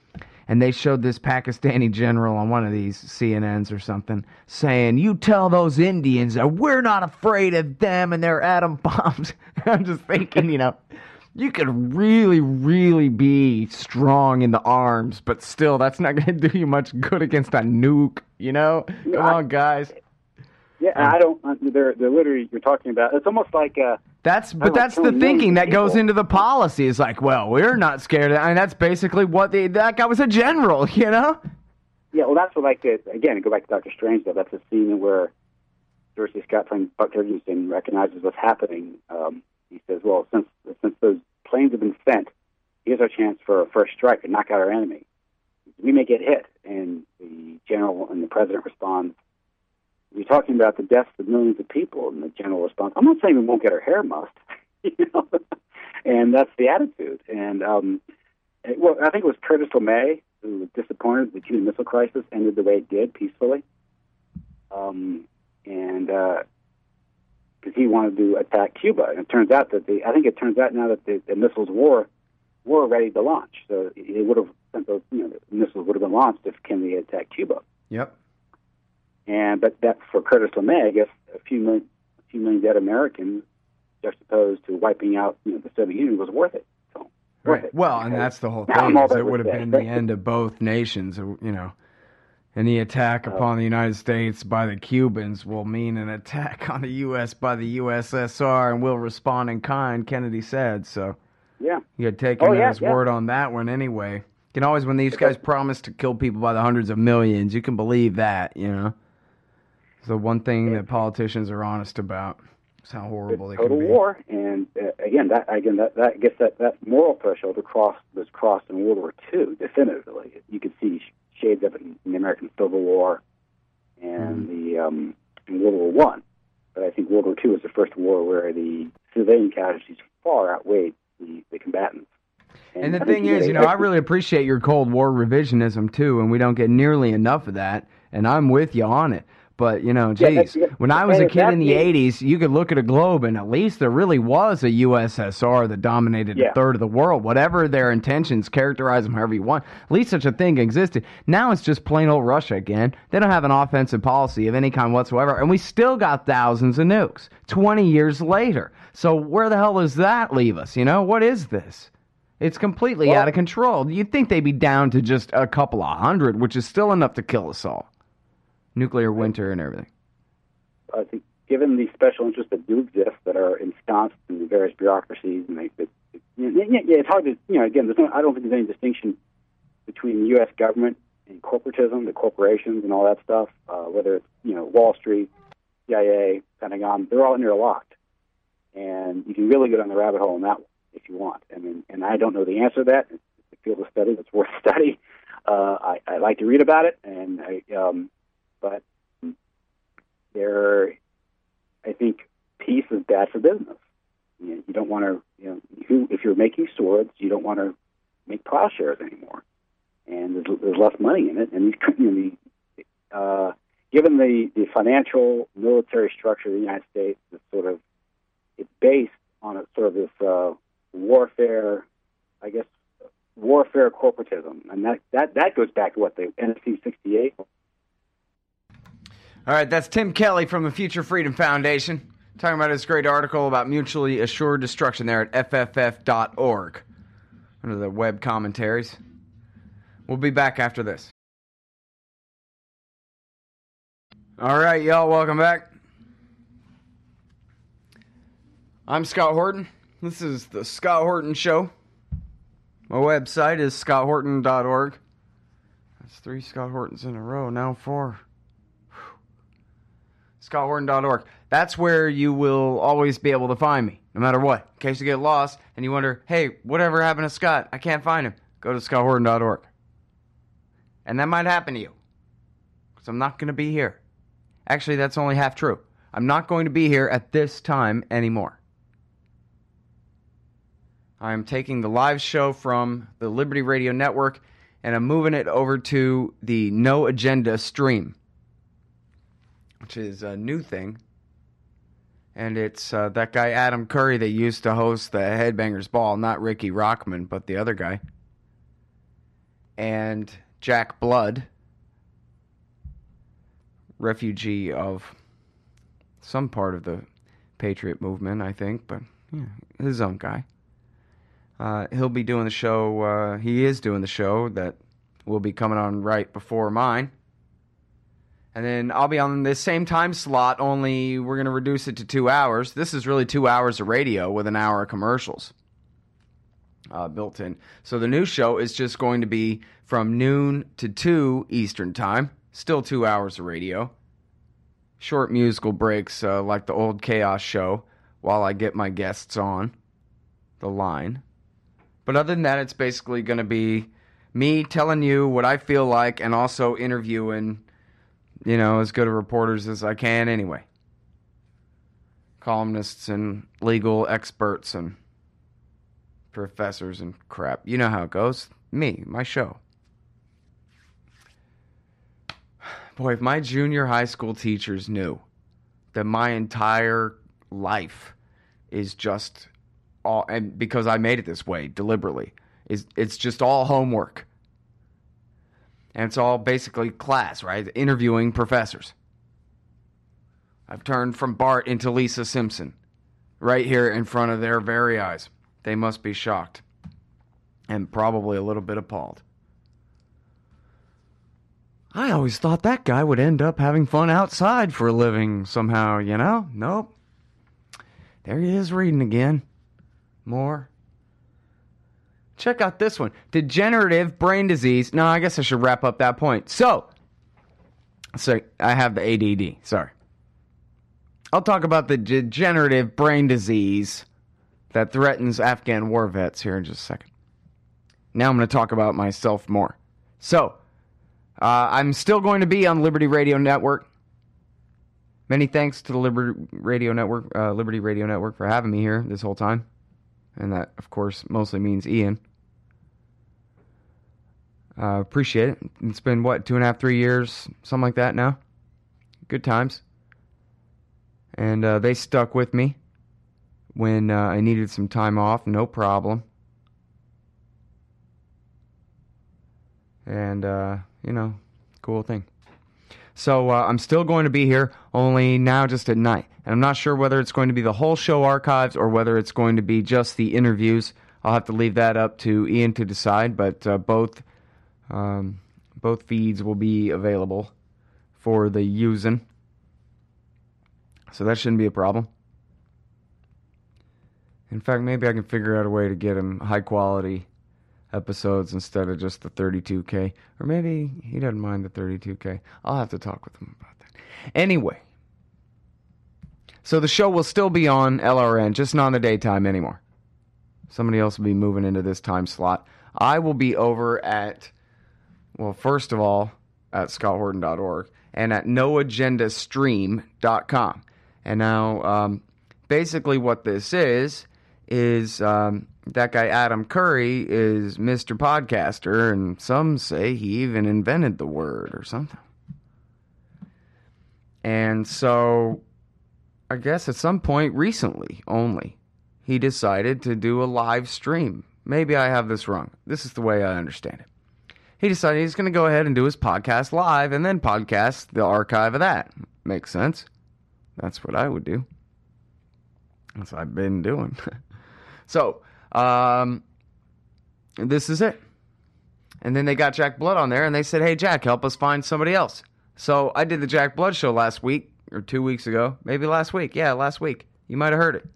Speaker 1: And they showed this Pakistani general on one of these C N Ns or something saying, you tell those Indians that we're not afraid of them and their atom bombs. I'm just thinking, you know, you could really, really be strong in the arms, but still, that's not going to do you much good against a nuke, you know? Come
Speaker 2: yeah,
Speaker 1: on, guys.
Speaker 2: Yeah, um, I don't, they're, they're literally, you're talking about, it's almost like, uh,
Speaker 1: That's, but that's the thinking that goes into the policy. It's like, well, we're not scared of, I mean, that's basically what the, that guy was a general, you know?
Speaker 2: Yeah, well, that's what, like, the, again, go back to Doctor Strange, though, that's a scene where Dorsey Scott playing Buck Turkington recognizes what's happening. Um, he says, well, since since those planes have been sent, here's our chance for a first strike and knock out our enemy. We may get hit. And the general and the president responds, you're talking about the deaths of millions of people, and the general response, I'm not saying we won't get our hair mussed, you know, and that's the attitude. And um, it, well, I think it was Curtis LeMay who was disappointed the Cuban Missile Crisis ended the way it did, peacefully, um, and because uh, he wanted to attack Cuba, and it turns out that the I think it turns out now that the, the missiles were were ready to launch, so it would have sent those, you know, the missiles would have been launched if Kennedy had attacked Cuba.
Speaker 1: Yep.
Speaker 2: And but that for Curtis LeMay, I guess a few million, a few million dead Americans, juxtaposed to wiping out, you know, the Soviet Union, was worth it. So, worth
Speaker 1: right.
Speaker 2: it.
Speaker 1: Well, and that's the whole
Speaker 2: Now,
Speaker 1: thing.
Speaker 2: all
Speaker 1: Is
Speaker 2: that
Speaker 1: it
Speaker 2: was
Speaker 1: would have
Speaker 2: said.
Speaker 1: been the end of both nations. You know, any attack upon the United States by the Cubans will mean an attack on the U S by the U S S R, and we'll respond in kind. Kennedy said so.
Speaker 2: Yeah.
Speaker 1: You had taken
Speaker 2: Oh, yeah,
Speaker 1: his
Speaker 2: yeah.
Speaker 1: word on that one anyway. You can always, when these guys promise to kill people by the hundreds of millions, you can believe that, you know. It's the one thing that politicians are honest about. Is how horrible they can be.
Speaker 2: Total war, and uh, again, that again, that, that I guess that, that moral threshold across was crossed in World War Two definitively. You could see shades of it in, in the American Civil War and mm. the um, in World War One. But I think World War Two was the first war where the civilian casualties far outweighed the, the combatants.
Speaker 1: And, and the thing is, you know, I really appreciate your Cold War revisionism too, and we don't get nearly enough of that. And I'm with you on it. But, you know, geez, yeah, when I was a kid in the eighties, you could look at a globe, and at least there really was a U S S R that dominated
Speaker 2: yeah.
Speaker 1: a third of the world. Whatever their intentions, characterize them however you want. At least such a thing existed. Now it's just plain old Russia again. They don't have an offensive policy of any kind whatsoever, and we still got thousands of nukes twenty years later. So where the hell does that leave us, you know? What is this? It's completely well, out of control. You'd think they'd be down to just a couple of hundred, which is still enough to kill us all. Nuclear winter and everything.
Speaker 2: I think, given the special interests that do exist, that are ensconced in the various bureaucracies, and they, it, it, yeah, yeah, it's hard to, you know, again, there's no, I don't think there's any distinction between the U S government and corporatism, the corporations and all that stuff, uh, whether it's, you know, Wall Street, C I A, Pentagon, they're all interlocked. And you can really get on the rabbit hole in that one if you want. I mean, and I don't know the answer to that. It's a field of study that's worth study. Uh, I, I like to read about it, and I, um, but there, I think peace is bad for business. You know, you don't want to, you know, who, if you're making swords, you don't want to make plowshares anymore, and there's, there's less money in it. And these, you know, the, uh, given the, the financial military structure of the United States, it's sort of it's based on a sort of this uh, warfare, I guess, warfare corporatism, and that, that, that goes back to what the N S C sixty-eight.
Speaker 1: All right, that's Tim Kelly from the Future Freedom Foundation talking about his great article about mutually assured destruction there at F F F dot org under the web commentaries. We'll be back after this. All right, y'all, welcome back. I'm Scott Horton. This is the Scott Horton Show. My website is scott horton dot org. That's three Scott Hortons in a row, now four. scott horton dot org. That's where you will always be able to find me, no matter what. In case you get lost and you wonder, hey, whatever happened to Scott? I can't find him. Go to scott horton dot org. And that might happen to you, because I'm not going to be here. Actually, that's only half true. I'm not going to be here at this time anymore. I'm taking the live show from the Liberty Radio Network, and I'm moving it over to the No Agenda stream, which is a new thing. And it's uh, that guy Adam Curry that used to host the Headbangers Ball, not Ricky Rockman, but the other guy. and Jack Blood, refugee of some part of the Patriot movement, I think, but yeah, his own guy. Uh, he'll be doing the show, uh, he is doing the show that will be coming on right before mine. And then I'll be on this same time slot, only we're going to reduce it to two hours. This is really two hours of radio with an hour of commercials uh, built in. So the new show is just going to be from noon to two Eastern time. Still two hours of radio. Short musical breaks uh, like the old Chaos show while I get my guests on the line. But other than that, it's basically going to be me telling you what I feel like and also interviewing, you know, as good of reporters as I can anyway. Columnists and legal experts and professors and crap. You know how it goes. Me, my show. Boy, if my junior high school teachers knew that my entire life is just all, and because I made it this way deliberately, is it's just all homework. And it's all basically class, right? Interviewing professors. I've turned from Bart into Lisa Simpson. Right here in front of their very eyes. They must be shocked. And probably a little bit appalled. I always thought that guy would end up having fun outside for a living somehow, you know? Nope. There he is reading again. More. Check out this one. Degenerative brain disease. No, I guess I should wrap up that point. So, so I have the A D D. Sorry. I'll talk about the degenerative brain disease that threatens Afghan war vets here in just a second. Now I'm going to talk about myself more. So, uh, I'm still going to be on Liberty Radio Network. Many thanks to the Liberty Radio Network, uh, Liberty Radio Network for having me here this whole time. And that, of course, mostly means Ian. Uh, appreciate it. It's been, what, two and a half, three years, something like that now. Good times. And uh, they stuck with me when uh, I needed some time off, no problem. And, uh, you know, cool thing. So uh, I'm still going to be here, only now just at night. And I'm not sure whether it's going to be the whole show archives or whether it's going to be just the interviews. I'll have to leave that up to Ian to decide, but uh, both um, both feeds will be available for the using. So that shouldn't be a problem. In fact, maybe I can figure out a way to get him high quality episodes instead of just the thirty-two K. Or maybe he doesn't mind the thirty-two K. I'll have to talk with him about that. Anyway. So the show will still be on L R N, just not in the daytime anymore. Somebody else will be moving into this time slot. I will be over at, well, first of all, at scott horton dot org and at no agenda stream dot com. And now, um, basically what this is, is um, that guy Adam Curry is Mister Podcaster, and some say he even invented the word or something. And so, I guess at some point recently only, he decided to do a live stream. Maybe I have this wrong. This is the way I understand it. He decided he's going to go ahead and do his podcast live and then podcast the archive of that. Makes sense. That's what I would do. That's what I've been doing. So, um, this is it. And then they got Jack Blood on there, and they said, hey, Jack, help us find somebody else. So I did the Jack Blood show last week, or two weeks ago. Maybe last week. Yeah, last week. You might have heard it.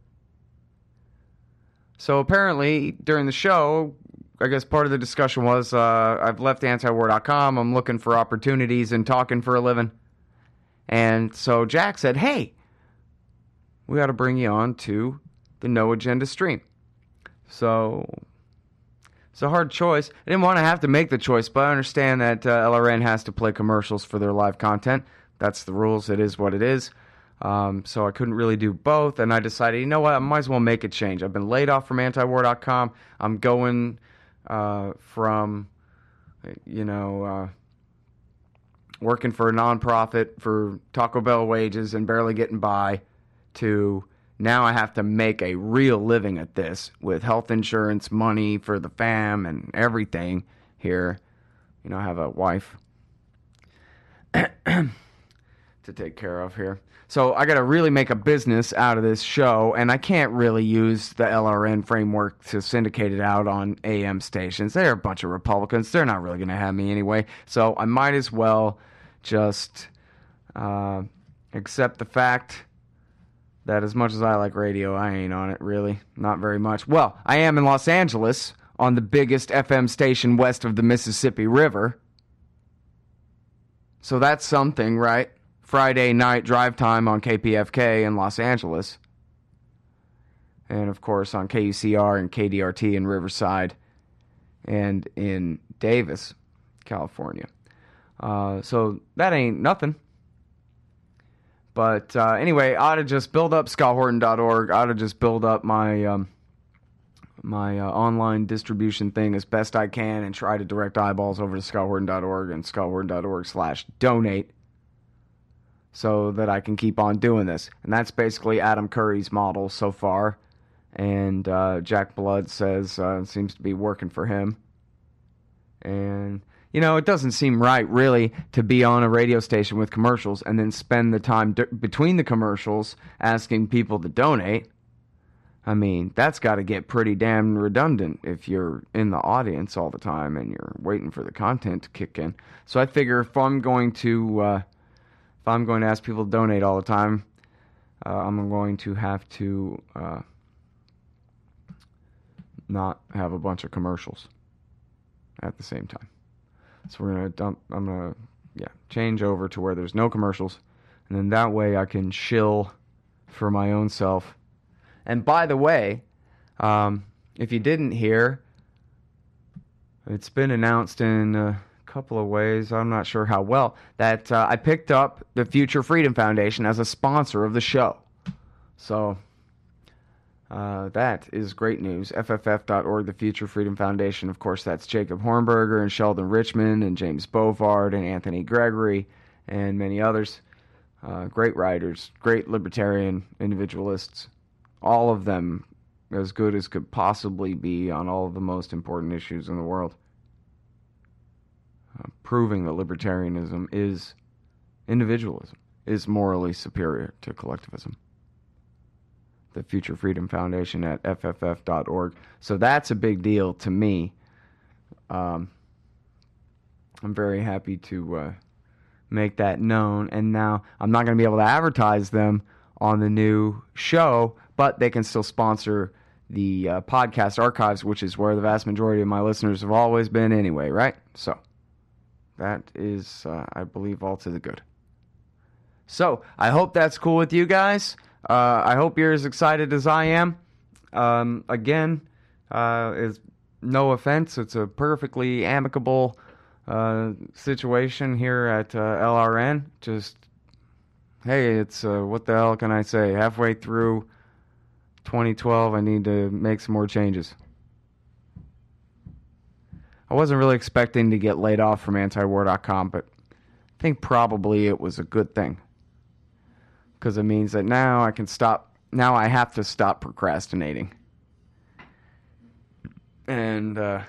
Speaker 1: So apparently, during the show, I guess part of the discussion was, uh, I've left anti war dot com. I'm looking for opportunities and talking for a living. And so Jack said, hey, we got to bring you on to the No Agenda stream. So it's a hard choice. I didn't want to have to make the choice, but I understand that uh, L R N has to play commercials for their live content. That's the rules. It is what it is. Um, so I couldn't really do both, and I decided, you know what, I might as well make a change. I've been laid off from anti war dot com. I'm going uh, from, you know, uh, working for a nonprofit for Taco Bell wages and barely getting by to now I have to make a real living at this with health insurance, money for the fam, and everything here. you know, I have a wife to take care of here. So I got to really make a business out of this show, and I can't really use the L R N framework to syndicate it out on A M stations. They're a bunch of Republicans. They're not really going to have me anyway. So I might as well just uh, accept the fact that as much as I like radio, I ain't on it, really. Not very much. Well, I am in Los Angeles on the biggest F M station west of the Mississippi River. So that's something, right? Friday night drive time on K P F K in Los Angeles. And, of course, on K U C R and K D R T in Riverside and in Davis, California. Uh, so that ain't nothing. But uh, anyway, I ought to just build up scott horton dot org. I ought to just build up my um, my uh, online distribution thing as best I can and try to direct eyeballs over to scott horton dot org and scott horton dot org slash donate so that I can keep on doing this. And that's basically Adam Curry's model so far. And uh, Jack Blood says uh, it seems to be working for him. And... you know, it doesn't seem right, really, to be on a radio station with commercials and then spend the time d- between the commercials asking people to donate. I mean, that's got to get pretty damn redundant if you're in the audience all the time and you're waiting for the content to kick in. So I figure if I'm going to, uh, if I'm going to ask people to donate all the time, uh, I'm going to have to uh, not have a bunch of commercials at the same time. So we're gonna dump. I'm gonna yeah change over to where there's no commercials, and then that way I can shill for my own self. And by the way, um, if you didn't hear, it's been announced in a couple of ways. I'm not sure how well that uh, I picked up the Future Freedom Foundation as a sponsor of the show. So. Uh, that is great news. F F F dot org, the Future Freedom Foundation. Of course, that's Jacob Hornberger and Sheldon Richman and James Bovard and Anthony Gregory and many others. Uh, great writers, great libertarian individualists. All of them as good as could possibly be on all of the most important issues in the world. Uh, proving that libertarianism is individualism, is morally superior to collectivism. The Future Freedom Foundation at F F F dot org. So that's a big deal to me. Um, I'm very happy to uh, make that known. And now I'm not going to be able to advertise them on the new show, but they can still sponsor the uh, podcast archives, which is where the vast majority of my listeners have always been anyway, right? So that is, uh, I believe, all to the good. So I hope that's cool with you guys. Uh, I hope you're as excited as I am. Um, again, uh, is no offense. It's a perfectly amicable uh, situation here at uh, L R N. Just, hey, it's, uh, what the hell can I say? Halfway through twenty twelve, I need to make some more changes. I wasn't really expecting to get laid off from anti war dot com, but I think probably it was a good thing. Because it means that now I can stop, now I have to stop procrastinating. And uh,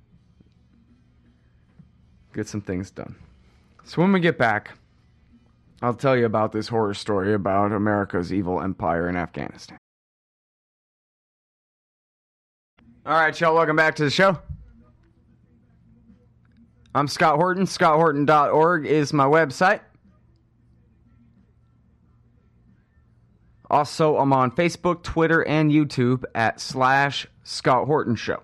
Speaker 1: get some things done. So when we get back, I'll tell you about this horror story about America's evil empire in Afghanistan. All right, y'all, welcome back to the show. I'm Scott Horton. scott horton dot org is my website. Also, I'm on Facebook, Twitter, and YouTube at slash Scott Horton Show.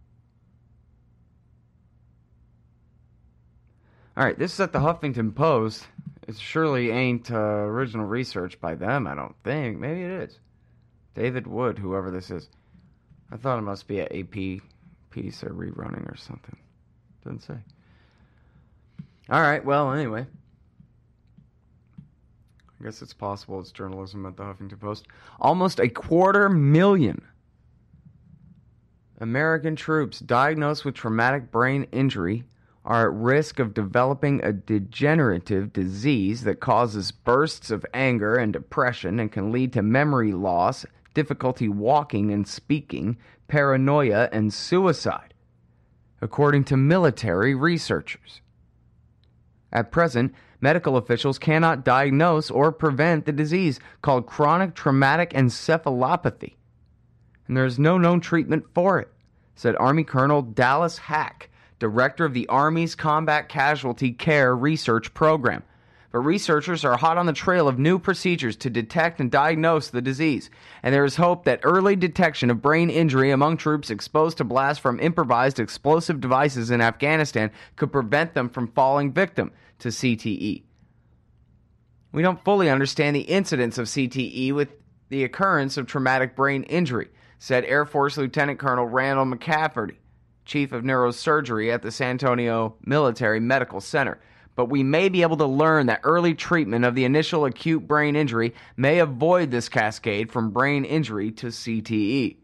Speaker 1: All right, this is at the Huffington Post. It surely ain't uh, original research by them, I don't think. Maybe it is. David Wood, whoever this is. I thought it must be an A P piece they're rerunning or something. Doesn't say. All right, well, anyway. I guess it's possible it's journalism at the Huffington Post. Almost a quarter million American troops diagnosed with traumatic brain injury are at risk of developing a degenerative disease that causes bursts of anger and depression and can lead to memory loss, difficulty walking and speaking, paranoia, and suicide, according to military researchers. At present, medical officials cannot diagnose or prevent the disease called chronic traumatic encephalopathy, and there is no known treatment for it, said Army Colonel Dallas Hack, director of the Army's Combat Casualty Care Research Program. But researchers are hot on the trail of new procedures to detect and diagnose the disease, and there is hope that early detection of brain injury among troops exposed to blasts from improvised explosive devices in Afghanistan could prevent them from falling victim to C T E. We don't fully understand the incidence of C T E with the occurrence of traumatic brain injury, said Air Force Lieutenant Colonel Randall McCafferty, chief of neurosurgery at the San Antonio Military Medical Center. But we may be able to learn that early treatment of the initial acute brain injury may avoid this cascade from brain injury to C T E.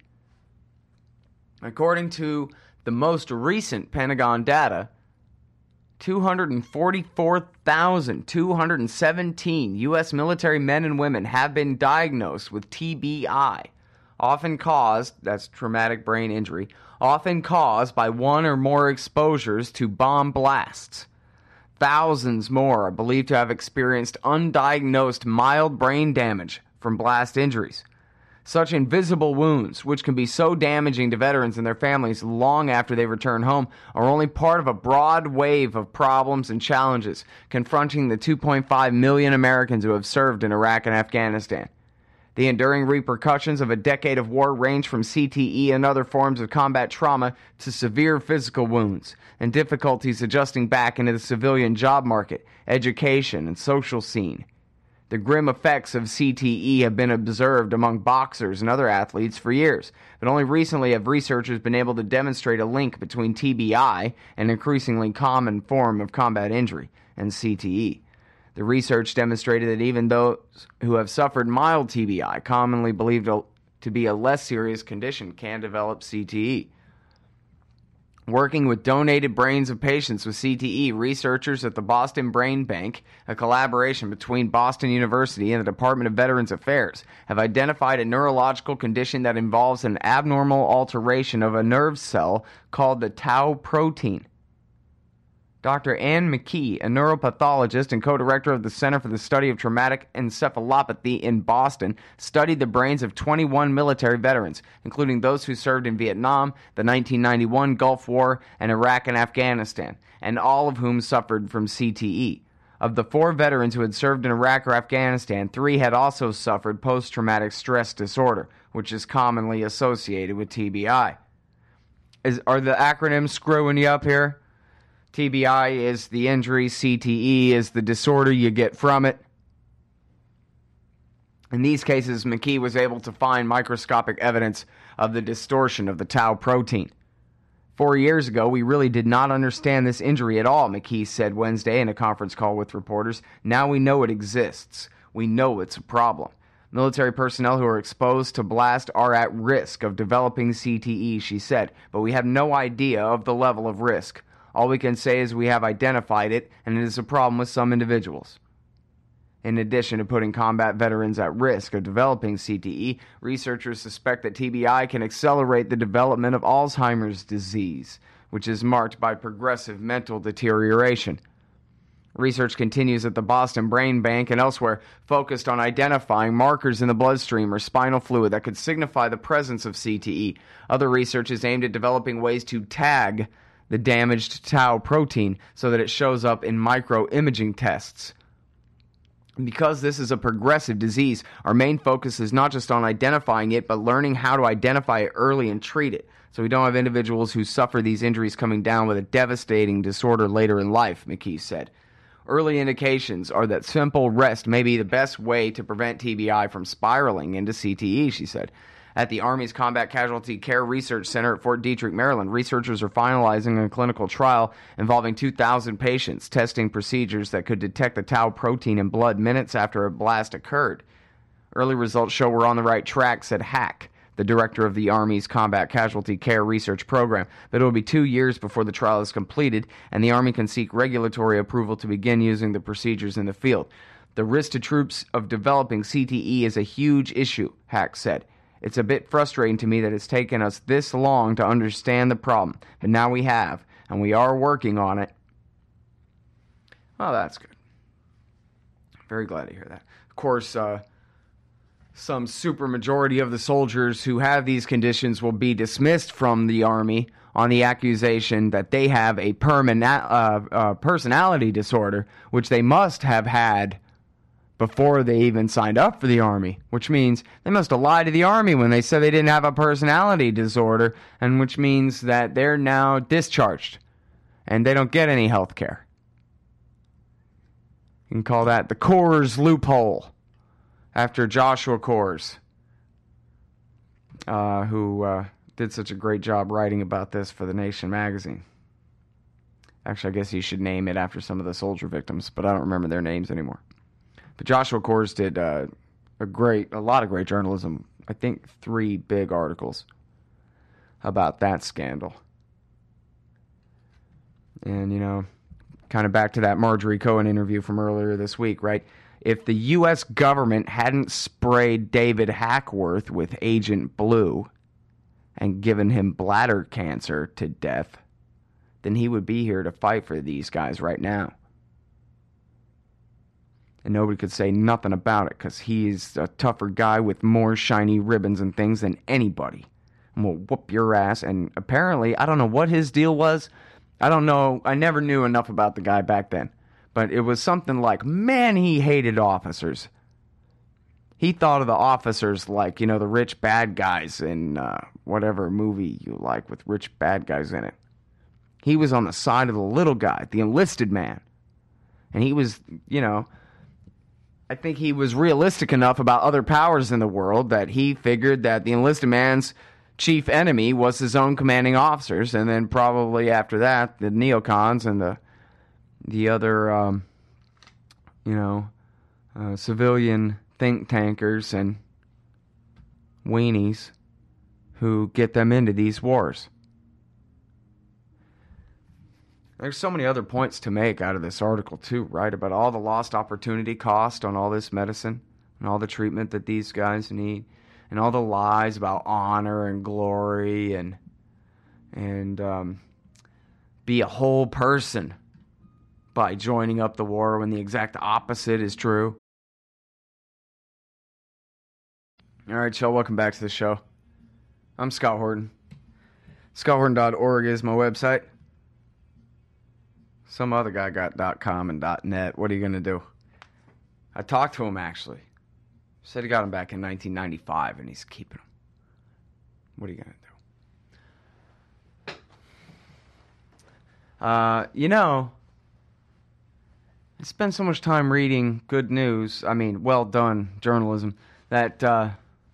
Speaker 1: According to the most recent Pentagon data, two hundred forty-four thousand two hundred seventeen U S military men and women have been diagnosed with T B I, often caused, that's traumatic brain injury, often caused by one or more exposures to bomb blasts. Thousands more are believed to have experienced undiagnosed mild brain damage from blast injuries. Such invisible wounds, which can be so damaging to veterans and their families long after they return home, are only part of a broad wave of problems and challenges confronting the two point five million Americans who have served in Iraq and Afghanistan. The enduring repercussions of a decade of war range from C T E and other forms of combat trauma to severe physical wounds and difficulties adjusting back into the civilian job market, education, and social scene. The grim effects of C T E have been observed among boxers and other athletes for years, but only recently have researchers been able to demonstrate a link between T B I, an increasingly common form of combat injury, and C T E. The research demonstrated that even those who have suffered mild T B I, commonly believed to be a less serious condition, can develop C T E. Working with donated brains of patients with C T E, researchers at the Boston Brain Bank, a collaboration between Boston University and the Department of Veterans Affairs, have identified a neurological condition that involves an abnormal alteration of a nerve cell called the tau protein. Doctor Ann McKee, a neuropathologist and co-director of the Center for the Study of Traumatic Encephalopathy in Boston, studied the brains of twenty-one military veterans, including those who served in Vietnam, the nineteen ninety-one Gulf War, and Iraq and Afghanistan, and all of whom suffered from C T E. Of the four veterans who had served in Iraq or Afghanistan, three had also suffered post-traumatic stress disorder, which is commonly associated with T B I. Is, are the acronyms screwing you up here? T B I is the injury, C T E is the disorder you get from it. In these cases, McKee was able to find microscopic evidence of the distortion of the tau protein. Four years ago, we really did not understand this injury at all, McKee said Wednesday in a conference call with reporters. Now we know it exists. We know it's a problem. Military personnel who are exposed to blast are at risk of developing C T E, she said, but we have no idea of the level of risk. All we can say is we have identified it, and it is a problem with some individuals. In addition to putting combat veterans at risk of developing C T E, researchers suspect that T B I can accelerate the development of Alzheimer's disease, which is marked by progressive mental deterioration. Research continues at the Boston Brain Bank and elsewhere, focused on identifying markers in the bloodstream or spinal fluid that could signify the presence of C T E. Other research is aimed at developing ways to tag the damaged tau protein so that it shows up in microimaging tests. Because this is a progressive disease, our main focus is not just on identifying it, but learning how to identify it early and treat it, so we don't have individuals who suffer these injuries coming down with a devastating disorder later in life, McKee said. Early indications are that simple rest may be the best way to prevent T B I from spiraling into C T E, she said. At the Army's Combat Casualty Care Research Center at Fort Detrick, Maryland, researchers are finalizing a clinical trial involving two thousand patients, testing procedures that could detect the tau protein in blood minutes after a blast occurred. Early results show we're on the right track, said Hack, the director of the Army's Combat Casualty Care Research Program, but it will be two years before the trial is completed, and the Army can seek regulatory approval to begin using the procedures in the field. The risk to troops of developing C T E is a huge issue, Hack said. It's a bit frustrating to me that it's taken us this long to understand the problem, but now we have, and we are working on it. Oh, that's good. Very glad to hear that. Of course, uh, some supermajority of the soldiers who have these conditions will be dismissed from the Army on the accusation that they have a permana- uh, uh, personality disorder, which they must have had before they even signed up for the Army, which means they must have lied to the Army when they said they didn't have a personality disorder, and which means that they're now discharged and they don't get any health care. You can call that the Coors loophole, after Joshua Coors, uh, who uh, did such a great job writing about this for The Nation magazine. Actually, I guess you should name it after some of the soldier victims, but I don't remember their names anymore. But Joshua Coors did uh, a great, a lot of great journalism. I think three big articles about that scandal. And, you know, kind of back to that Marjorie Cohen interview from earlier this week, right? If the U S government hadn't sprayed David Hackworth with Agent Blue and given him bladder cancer to death, then he would be here to fight for these guys right now. And nobody could say nothing about it because he's a tougher guy with more shiny ribbons and things than anybody. And will whoop your ass. And apparently, I don't know what his deal was. I don't know. I never knew enough about the guy back then. But it was something like, man, he hated officers. He thought of the officers like, you know, the rich bad guys in uh, whatever movie you like with rich bad guys in it. He was on the side of the little guy, the enlisted man. And he was, you know, I think he was realistic enough about other powers in the world that he figured that the enlisted man's chief enemy was his own commanding officers. And then probably after that, the neocons and the the other, um, you know, uh, civilian think tankers and weenies who get them into these wars. There's so many other points to make out of this article too, right? About all the lost opportunity cost on all this medicine and all the treatment that these guys need and all the lies about honor and glory and and um, be a whole person by joining up the war when the exact opposite is true. All right, y'all, welcome back to the show. I'm Scott Horton. Scott Horton dot org is my website. Some other guy got .com and .net. What are you going to do? I talked to him, actually. Said he got him back in nineteen ninety-five, and he's keeping them. What are you going to do? Uh, you know, I spend so much time reading good news, I mean, well done journalism, that uh,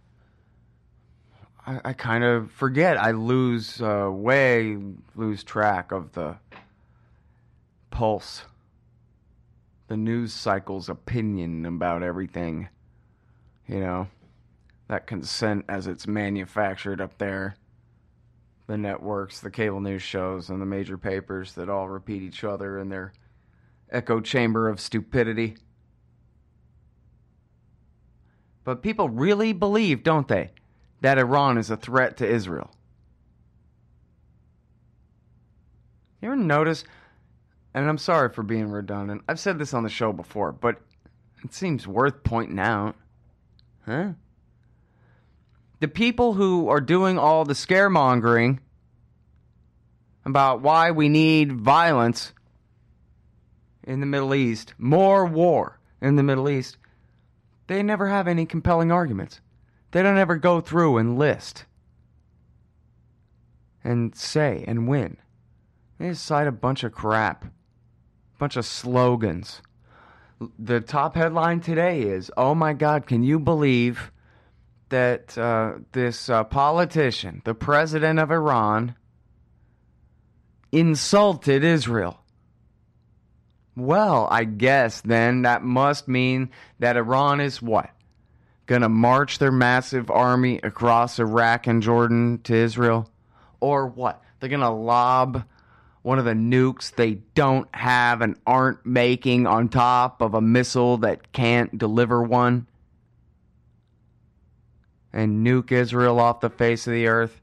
Speaker 1: I, I kind of forget. I lose uh, way, lose track of the pulse, the news cycle's opinion about everything. You know, that consent as it's manufactured up there. The networks, the cable news shows, and the major papers that all repeat each other in their echo chamber of stupidity. But people really believe, don't they, that Iran is a threat to Israel? You ever notice, and I'm sorry for being redundant, I've said this on the show before, but it seems worth pointing out. Huh? The people who are doing all the scaremongering about why we need violence in the Middle East, more war in the Middle East, they never have any compelling arguments. They don't ever go through and list and say and win. They just cite a bunch of crap, a bunch of slogans. The top headline today is, oh my God, can you believe that uh, this uh, politician, the president of Iran, insulted Israel? Well, I guess then that must mean that Iran is what? Gonna march their massive army across Iraq and Jordan to Israel? Or what? They're gonna lob one of the nukes they don't have and aren't making on top of a missile that can't deliver one and nuke Israel off the face of the earth?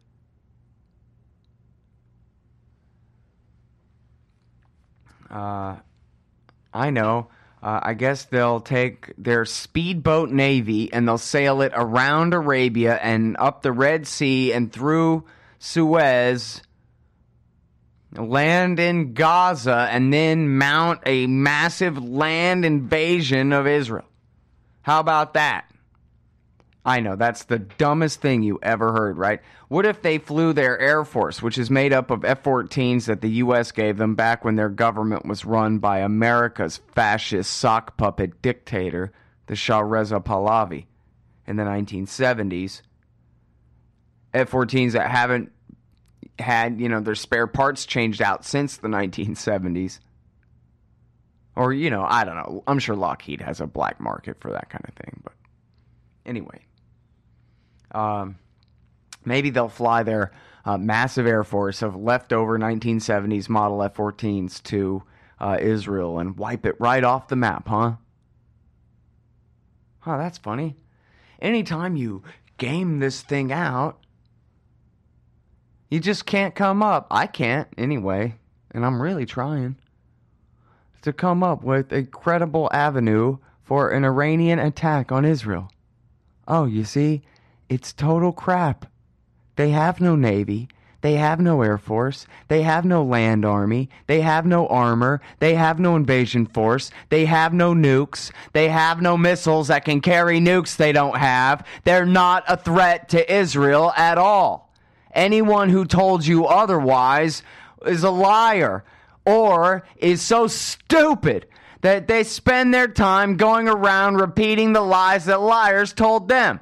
Speaker 1: Uh, I know. Uh, I guess they'll take their speedboat navy and they'll sail it around Arabia and up the Red Sea and through Suez, land in Gaza, and then mount a massive land invasion of Israel. How about that? I know, that's the dumbest thing you ever heard, right? What if they flew their Air Force, which is made up of F fourteens that the U S gave them back when their government was run by America's fascist sock puppet dictator, the Shah Reza Pahlavi, in the nineteen seventies. F fourteens that haven't had, you know, their spare parts changed out since the nineteen seventies. Or, you know, I don't know. I'm sure Lockheed has a black market for that kind of thing. But anyway, um, maybe they'll fly their uh, massive Air Force of leftover nineteen seventies model F fourteens to uh, Israel and wipe it right off the map, huh? Huh, that's funny. Anytime you game this thing out, you just can't come up. I can't, anyway, and I'm really trying to come up with a credible avenue for an Iranian attack on Israel. Oh, you see, it's total crap. They have no navy. They have no air force. They have no land army. They have no armor. They have no invasion force. They have no nukes. They have no missiles that can carry nukes they don't have. They're not a threat to Israel at all. Anyone who told you otherwise is a liar, or is so stupid that they spend their time going around repeating the lies that liars told them.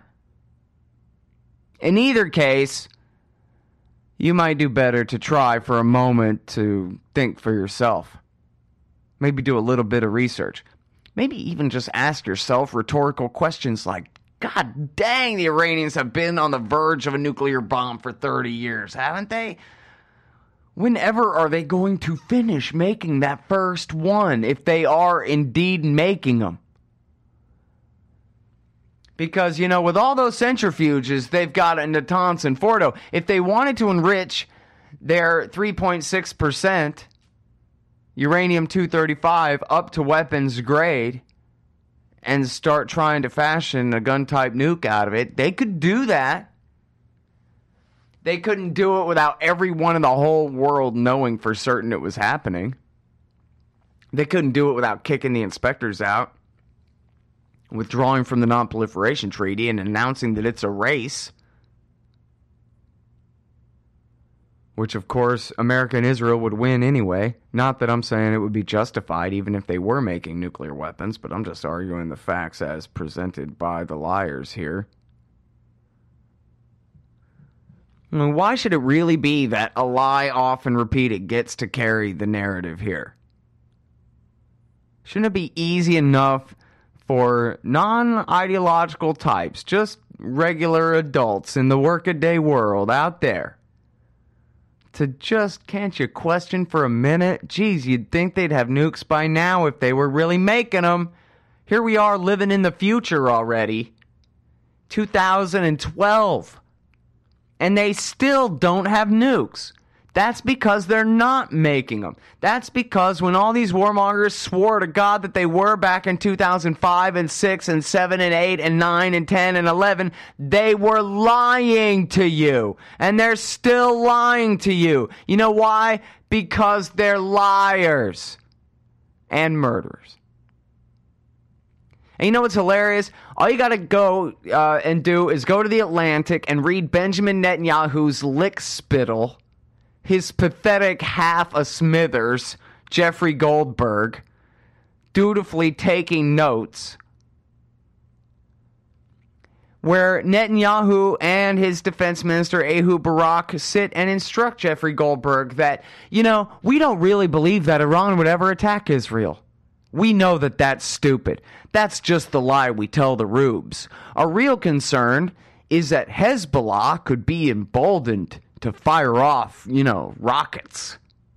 Speaker 1: In either case, you might do better to try for a moment to think for yourself. Maybe do a little bit of research. Maybe even just ask yourself rhetorical questions like, God dang, the Iranians have been on the verge of a nuclear bomb for thirty years, haven't they? Whenever are they going to finish making that first one, if they are indeed making them? Because, you know, with all those centrifuges they've got in Natanz and Fordo, if they wanted to enrich their three point six percent uranium two thirty-five up to weapons grade and start trying to fashion a gun-type nuke out of it, they could do that. They couldn't do it without everyone in the whole world knowing for certain it was happening. They couldn't do it without kicking the inspectors out, withdrawing from the Non-Proliferation Treaty, and announcing that it's a race. Which, of course, America and Israel would win anyway. Not that I'm saying it would be justified even if they were making nuclear weapons, but I'm just arguing the facts as presented by the liars here. I mean, why should it really be that a lie often repeated gets to carry the narrative here? Shouldn't it be easy enough for non-ideological types, just regular adults in the workaday world out there, to just, can't you question for a minute? Geez, you'd think they'd have nukes by now if they were really making them. Here we are living in the future already. two thousand twelve. And they still don't have nukes. That's because they're not making them. That's because when all these warmongers swore to God that they were back in two thousand five and six and seven and eight and nine and ten and eleven, they were lying to you. And they're still lying to you. You know why? Because they're liars and murderers. And you know what's hilarious? All you got to go uh, and do is go to The Atlantic and read Benjamin Netanyahu's lickspittle, his pathetic half-a-Smithers, Jeffrey Goldberg, dutifully taking notes, where Netanyahu and his defense minister, Ehud Barak, sit and instruct Jeffrey Goldberg that, you know, we don't really believe that Iran would ever attack Israel. We know that that's stupid. That's just the lie we tell the rubes. Our real concern is that Hezbollah could be emboldened to fire off, you know, rockets.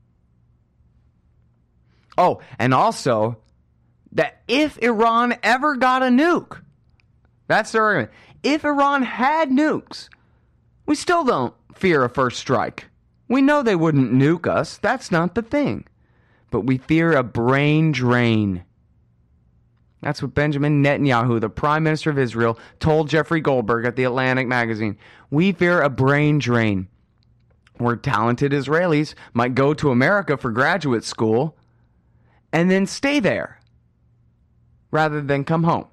Speaker 1: Oh, and also that if Iran ever got a nuke, that's their argument. If Iran had nukes, we still don't fear a first strike. We know they wouldn't nuke us. That's not the thing. but we fear a brain drain. That's what Benjamin Netanyahu, the Prime Minister of Israel, told Jeffrey Goldberg at the Atlantic magazine. We fear a brain drain, where talented Israelis might go to America for graduate school and then stay there rather than come home.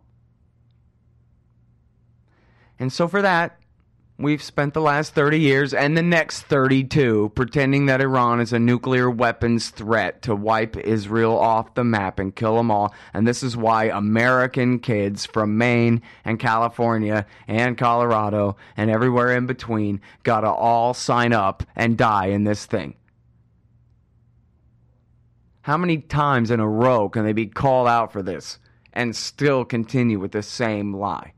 Speaker 1: And so for that, we've spent the last thirty years and the next thirty-two pretending that Iran is a nuclear weapons threat to wipe Israel off the map and kill them all. And this is why American kids from Maine and California and Colorado and everywhere in between gotta all sign up and die in this thing. How many times in a row can they be called out for this and still continue with the same lie?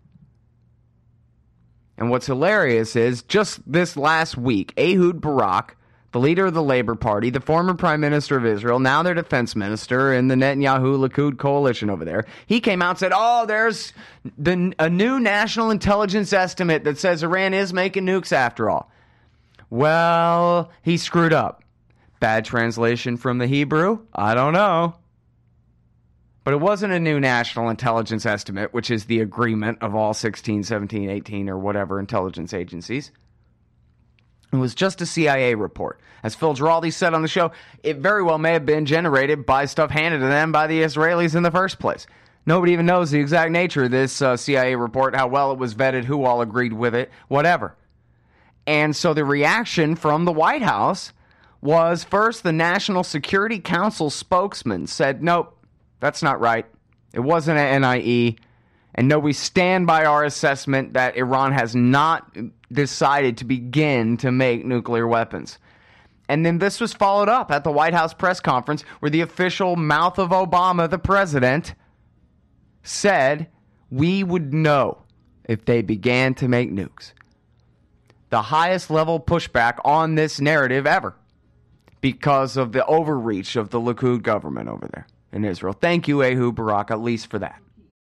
Speaker 1: And what's hilarious is, just this last week, Ehud Barak, the leader of the Labor Party, the former Prime Minister of Israel, now their defense minister in the Netanyahu-Likud coalition over there, he came out and said, oh, there's the, a new national intelligence estimate that says Iran is making nukes after all. Well, he screwed up. Bad translation from the Hebrew? I don't know. But it wasn't a new national intelligence estimate, which is the agreement of all sixteen, seventeen, eighteen, or whatever intelligence agencies. It was just a C I A report. As Phil Giraldi said on the show, it very well may have been generated by stuff handed to them by the Israelis in the first place. Nobody even knows the exact nature of this uh, C I A report, how well it was vetted, who all agreed with it, whatever. And so the reaction from the White House was, first, the National Security Council spokesman said, nope, that's not right. It wasn't an N I E. And no, we stand by our assessment that Iran has not decided to begin to make nuclear weapons. And then this was followed up at the White House press conference where the official mouth of Obama, the president, said we would know if they began to make nukes. The highest level pushback on this narrative ever because of the overreach of the Likud government over there in Israel. Thank you, Ehud Barak, at least for that.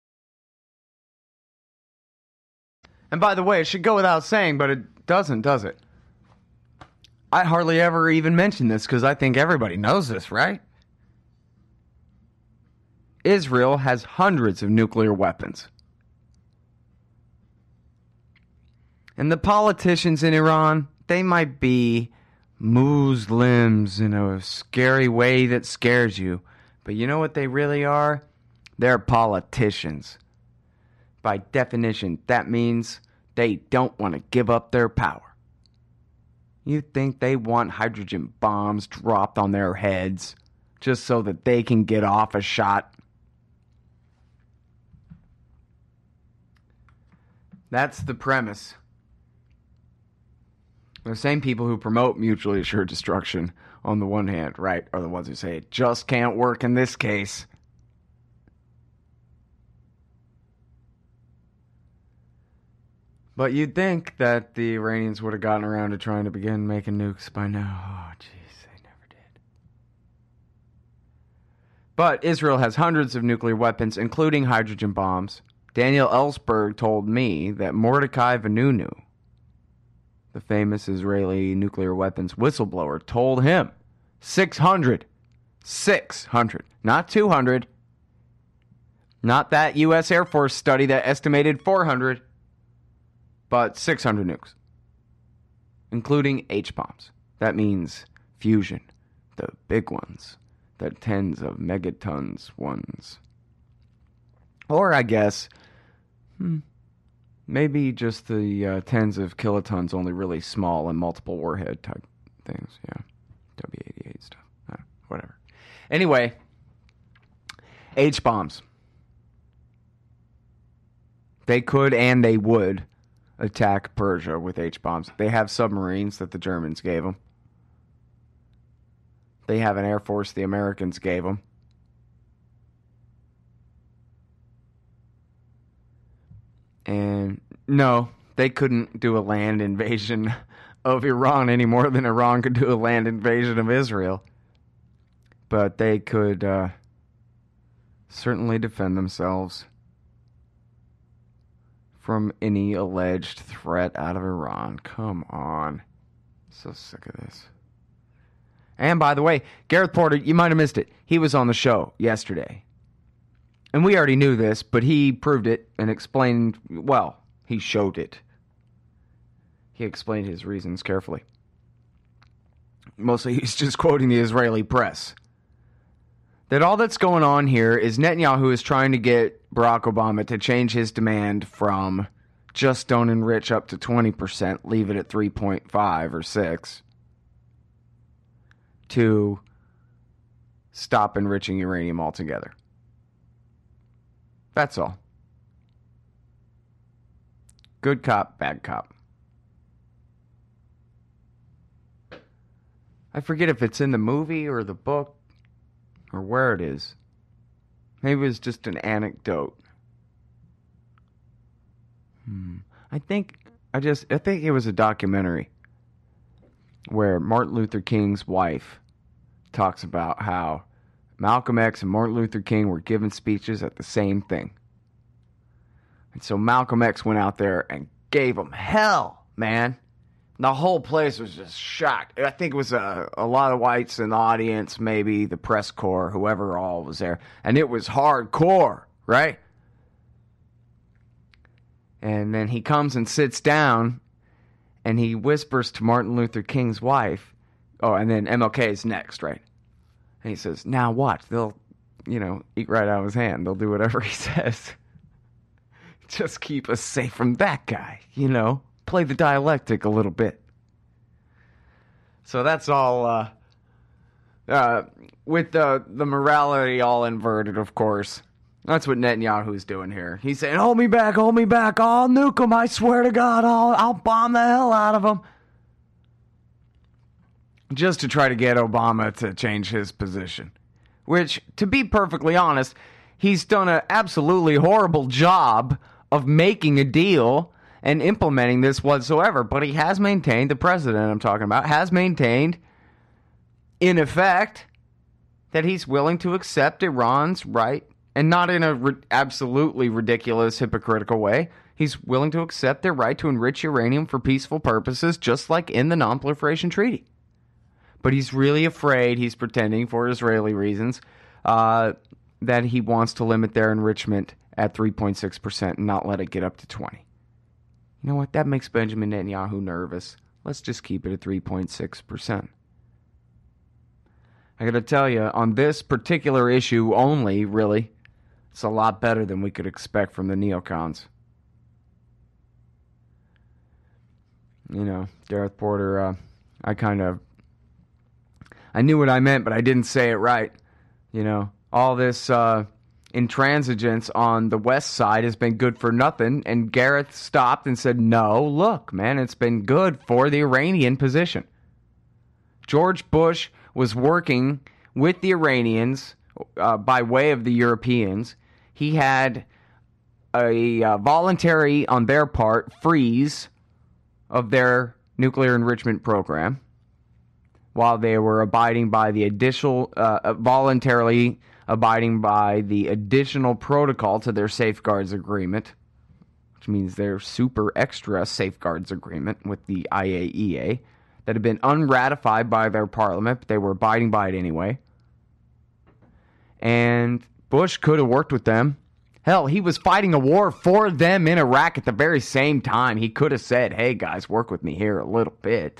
Speaker 1: And by the way, it should go without saying, but it doesn't, does it? I hardly ever even mention this because I think everybody knows this, right? Israel has hundreds of nuclear weapons. And the politicians in Iran, they might be Muslims in a scary way that scares you. But you know what they really are? They're politicians. By definition, that means they don't want to give up their power. You think they want hydrogen bombs dropped on their heads just so that they can get off a shot? That's the premise. The same people who promote mutually assured destruction on the one hand, right, are the ones who say it just can't work in this case. But you'd think that the Iranians would have gotten around to trying to begin making nukes by now. Oh, jeez, they never did. But Israel has hundreds of nuclear weapons, including hydrogen bombs. Daniel Ellsberg told me that Mordecai Vanunu, the famous Israeli nuclear weapons whistleblower, told him six hundred. six hundred. Not two hundred. Not that U S Air Force study that estimated four hundred. But six hundred nukes. Including H-bombs. That means fusion. The big ones. The tens of megatons ones. Or, I guess, hmm, maybe just the uh, tens of kilotons, only really small and multiple warhead type things. Yeah. W eighty-eight stuff. Uh, whatever. Anyway, H-bombs. They could and they would attack Persia with H-bombs. They have submarines that the Germans gave them. They have an air force the Americans gave them. And no, they couldn't do a land invasion of Iran any more than Iran could do a land invasion of Israel. But they could uh, certainly defend themselves from any alleged threat out of Iran. Come on. So sick of this. And by the way, Gareth Porter, you might have missed it. He was on the show yesterday. And we already knew this, but he proved it and explained, well, he showed it. He explained his reasons carefully. Mostly he's just quoting the Israeli press. That all that's going on here is Netanyahu is trying to get Barack Obama to change his demand from just don't enrich up to twenty percent, leave it at three point five or six, to stop enriching uranium altogether. That's all. Good cop, bad cop. I forget if it's in the movie or the book or where it is. Maybe it was just an anecdote. Hmm. I think I just I think it was a documentary where Martin Luther King's wife talks about how Malcolm X and Martin Luther King were giving speeches at the same thing. And so Malcolm X went out there and gave them hell, man. The whole place was just shocked. I think it was a, a lot of whites in the audience, maybe the press corps, whoever all was there. And it was hardcore, right? And then he comes and sits down, and he whispers to Martin Luther King's wife. Oh, and then M L K is next, right? And he says, now watch. They'll, you know, eat right out of his hand. They'll do whatever he says. Just keep us safe from that guy, you know. Play the dialectic a little bit. So that's all, uh, uh, with the, the morality all inverted, of course. That's what Netanyahu's doing here. He's saying, hold me back, hold me back, I'll nuke them, I swear to God, I'll, I'll bomb the hell out of them. Just to try to get Obama to change his position. Which, to be perfectly honest, he's done an absolutely horrible job of making a deal and implementing this whatsoever. But he has maintained, the president I'm talking about, has maintained, in effect, that he's willing to accept Iran's right, and not in a ri- absolutely ridiculous, hypocritical way. He's willing to accept their right to enrich uranium for peaceful purposes, just like in the Non-Proliferation Treaty. But he's really afraid, he's pretending for Israeli reasons, uh, that he wants to limit their enrichment at three point six percent and not let it get up to twenty. You know what? That makes Benjamin Netanyahu nervous. Let's just keep it at three point six percent. I gotta tell you, on this particular issue only, really, it's a lot better than we could expect from the neocons. You know, Gareth Porter, uh, I kind of, I knew what I meant, but I didn't say it right. You know, all this uh, intransigence on the west side has been good for nothing, and Gareth stopped and said, no, look, man, it's been good for the Iranian position. George Bush was working with the Iranians uh, by way of the Europeans. He had a uh, voluntary, on their part, freeze of their nuclear enrichment program while they were abiding by the additional, uh, voluntarily abiding by the additional protocol to their safeguards agreement, which means their super extra safeguards agreement with the I A E A that had been unratified by their parliament, but they were abiding by it anyway. And Bush could have worked with them. Hell, he was fighting a war for them in Iraq at the very same time. He could have said, hey guys, work with me here a little bit.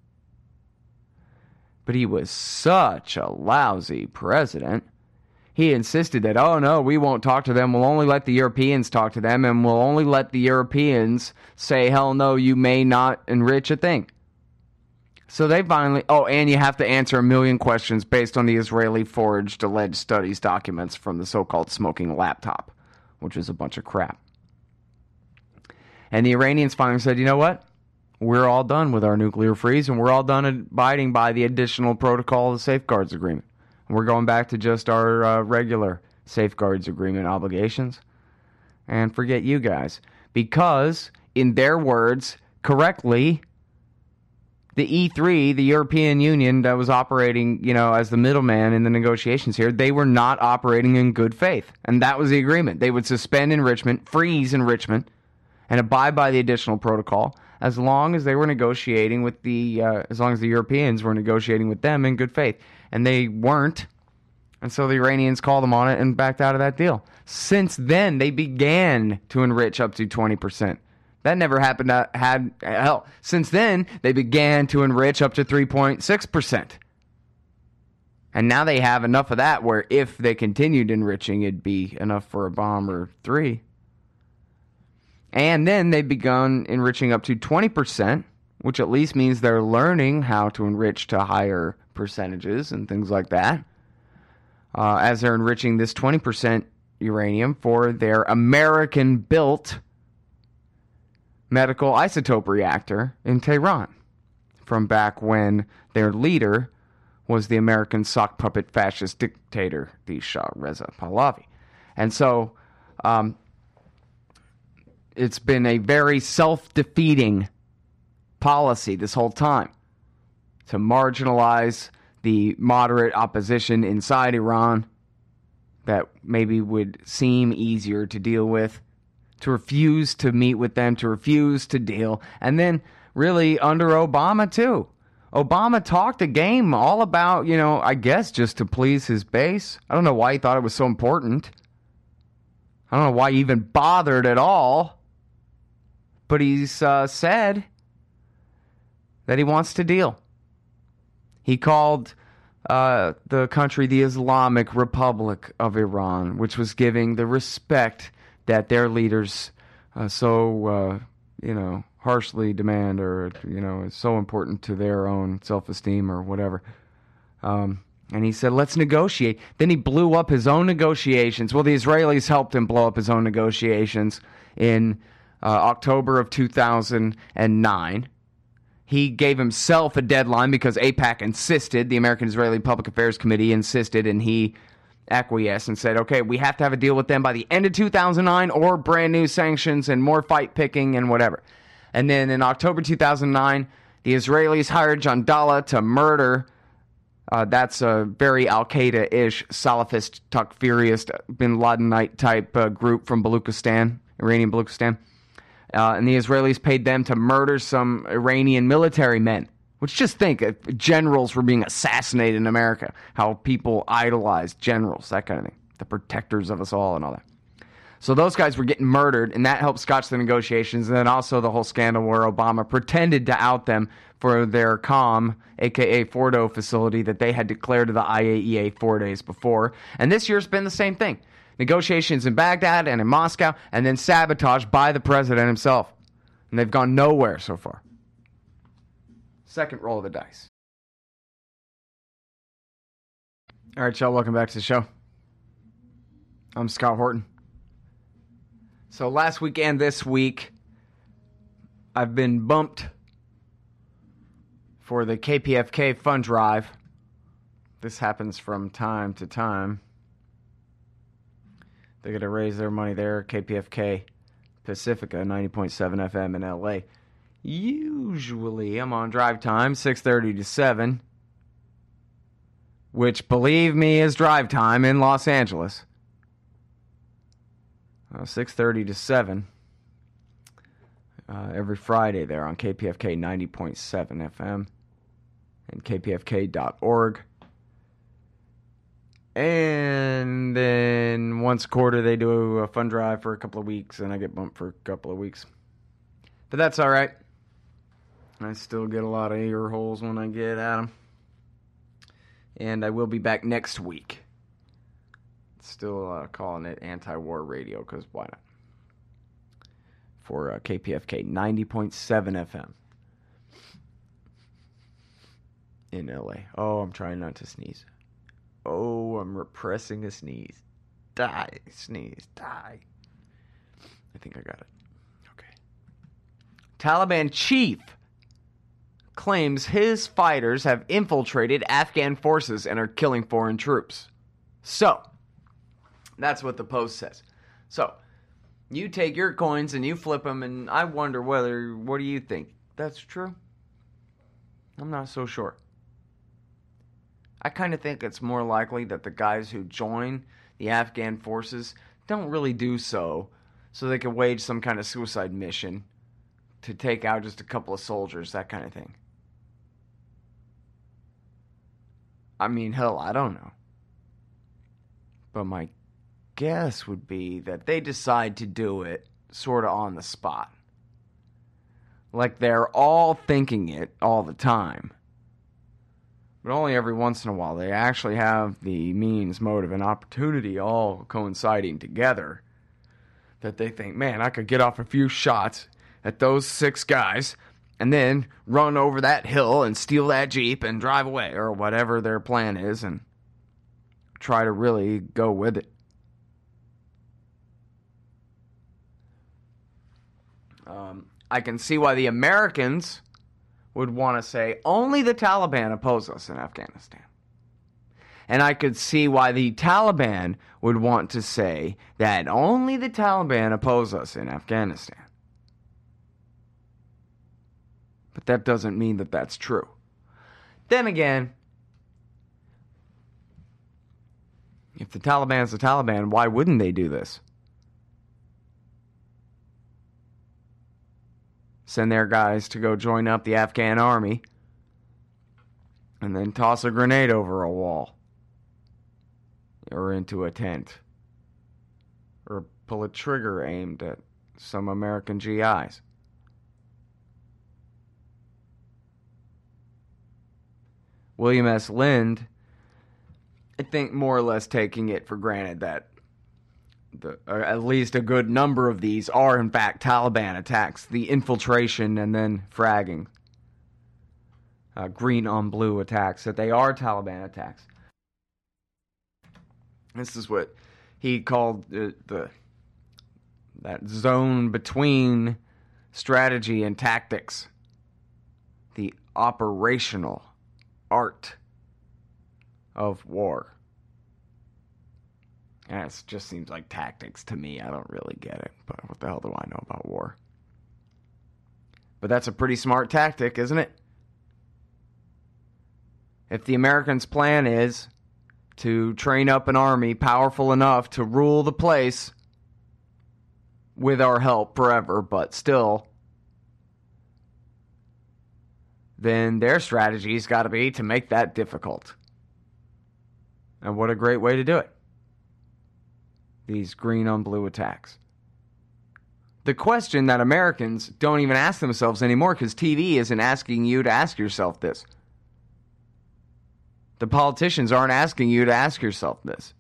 Speaker 1: But he was such a lousy president. He insisted that, oh no, we won't talk to them. We'll only let the Europeans talk to them, and we'll only let the Europeans say, hell no, you may not enrich a thing. So they finally, oh, and you have to answer a million questions based on the Israeli forged alleged studies documents from the so-called smoking laptop, which was a bunch of crap. And the Iranians finally said, you know what? We're all done with our nuclear freeze, and we're all done abiding by the additional protocol of the Safeguards Agreement. And we're going back to just our uh, regular Safeguards Agreement obligations. And forget you guys. Because, in their words, correctly, the E three, the European Union that was operating, you know, as the middleman in the negotiations here, they were not operating in good faith. And that was the agreement. They would suspend enrichment, freeze enrichment, and abide by the additional protocol as long as they were negotiating with the, uh, as long as the Europeans were negotiating with them in good faith. And they weren't. And so the Iranians called them on it and backed out of that deal. Since then, they began to enrich up to twenty percent. That never happened. To, had hell, since then, they began to enrich up to three point six percent. And now they have enough of that where if they continued enriching, it'd be enough for a bomb or three. And then they've begun enriching up to twenty percent, which at least means they're learning how to enrich to higher percentages and things like that. Uh, as they're enriching this twenty percent uranium for their American-built medical isotope reactor in Tehran from back when their leader was the American sock puppet fascist dictator, the Shah Reza Pahlavi. And so um, it's been a very self-defeating policy this whole time to marginalize the moderate opposition inside Iran that maybe would seem easier to deal with, to refuse to meet with them, to refuse to deal. And then really under Obama too. Obama talked a game all about, you know, I guess just to please his base. I don't know why he thought it was so important. I don't know why he even bothered at all. But he's uh, said that he wants to deal. He called uh, the country the Islamic Republic of Iran, which was giving the respect that their leaders uh, so, uh, you know, harshly demand, or, you know, is so important to their own self-esteem or whatever. Um, and he said, let's negotiate. Then he blew up his own negotiations. Well, the Israelis helped him blow up his own negotiations in uh, October of two thousand nine. He gave himself a deadline because AIPAC insisted, the American Israeli Public Affairs Committee insisted, and he acquiesced and said, okay, we have to have a deal with them by the end of two thousand nine or brand new sanctions and more fight picking and whatever. And then in October two thousand nine, the Israelis hired Jandala to murder, uh, that's a very Al-Qaeda-ish, Salafist, Takfirist, bin Ladenite type uh, group from Baluchistan, Iranian Baluchistan. Uh, and the Israelis paid them to murder some Iranian military men. Which, just think, if generals were being assassinated in America, how people idolized generals, that kind of thing. The protectors of us all and all that. So those guys were getting murdered, and that helped scotch the negotiations. And then also the whole scandal where Obama pretended to out them for their C O M, a k a. Fordo facility, that they had declared to the I A E A four days before. And this year's been the same thing. Negotiations in Baghdad and in Moscow, and then sabotage by the president himself. And they've gone nowhere so far. Second roll of the dice. All right, y'all, welcome back to the show. I'm Scott Horton. So last week and this week, I've been bumped for the K P F K Fund Drive. This happens from time to time. They're going to raise their money there. K P F K Pacifica, ninety point seven F M in L A. Usually I'm on drive time, six thirty to seven. Which, believe me, is drive time in Los Angeles. Uh, six thirty to seven. Uh, every Friday there on K P F K ninety point seven F M. And K P F K dot org. And then once a quarter they do a fund drive for a couple of weeks, and I get bumped for a couple of weeks. But that's all right. I still get a lot of ear holes when I get at them. And I will be back next week. Still uh, calling it anti-war radio, because why not? For uh, K P F K ninety point seven F M. In L A. Oh, I'm trying not to sneeze. Oh, I'm repressing a sneeze. Die, sneeze, die. I think I got it. Okay. Taliban chief claims his fighters have infiltrated Afghan forces and are killing foreign troops. So, that's what the post says. So, you take your coins and you flip them, and I wonder whether, what do you think? That's true? I'm not so sure. I kind of think it's more likely that the guys who join the Afghan forces don't really do so so they could wage some kind of suicide mission to take out just a couple of soldiers, that kind of thing. I mean, hell, I don't know. But my guess would be that they decide to do it sort of on the spot. Like they're all thinking it all the time. But only every once in a while they actually have the means, motive, and opportunity all coinciding together that they think, man, I could get off a few shots at those six guys and then run over that hill and steal that Jeep and drive away, or whatever their plan is, and try to really go with it. Um, I can see why the Americans would want to say only the Taliban oppose us in Afghanistan. And I could see why the Taliban would want to say that only the Taliban oppose us in Afghanistan. But that doesn't mean that that's true. Then again, if the Taliban's the Taliban, why wouldn't they do this? Send their guys to go join up the Afghan army and then toss a grenade over a wall or into a tent or pull a trigger aimed at some American G Is. William S. Lind, I think, more or less taking it for granted that the, or at least a good number of these are in fact Taliban attacks, the infiltration and then fragging, uh, green on blue attacks, that they are Taliban attacks. This is what he called the, the that zone between strategy and tactics, the operational art of war. And it just seems like tactics to me. I don't really get it, but what the hell do I know about war? But that's a pretty smart tactic, isn't it? If the Americans' plan is to train up an army powerful enough to rule the place with our help forever, but still, then their strategy's got to be to make that difficult. And what a great way to do it. These green on blue attacks. The question that Americans don't even ask themselves anymore, because T V isn't asking you to ask yourself this. The politicians aren't asking you to ask yourself this.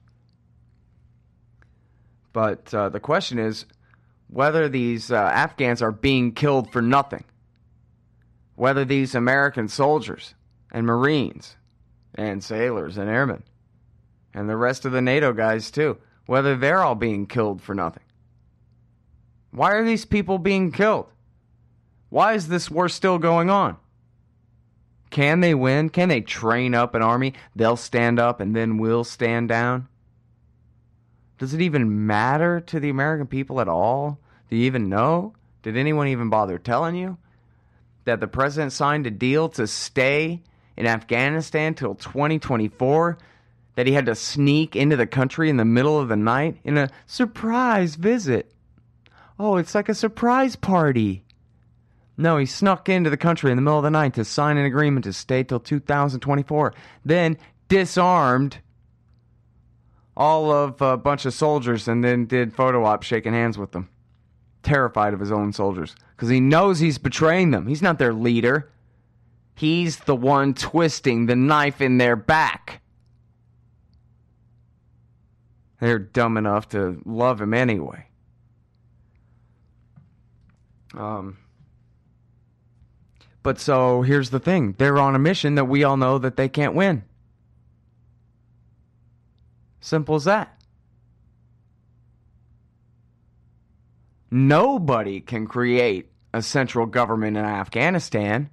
Speaker 1: But uh, the question is whether these uh, Afghans are being killed for nothing. Whether these American soldiers and Marines and sailors and airmen and the rest of the NATO guys too, whether they're all being killed for nothing. Why are these people being killed? Why is this war still going on? Can they win? Can they train up an army? They'll stand up and then we'll stand down? Does it even matter to the American people at all? Do you even know? Did anyone even bother telling you that the president signed a deal to stay in Afghanistan till twenty twenty-four? That he had to sneak into the country in the middle of the night in a surprise visit. Oh, it's like a surprise party. No, he snuck into the country in the middle of the night to sign an agreement to stay till two thousand twenty-four. Then disarmed all of a bunch of soldiers and then did photo ops shaking hands with them. Terrified of his own soldiers. Because he knows he's betraying them. He's not their leader. He's the one twisting the knife in their back. They're dumb enough to love him anyway. Um, but so here's the thing. They're on a mission that we all know that they can't win. Simple as that. Nobody can create a central government in Afghanistan,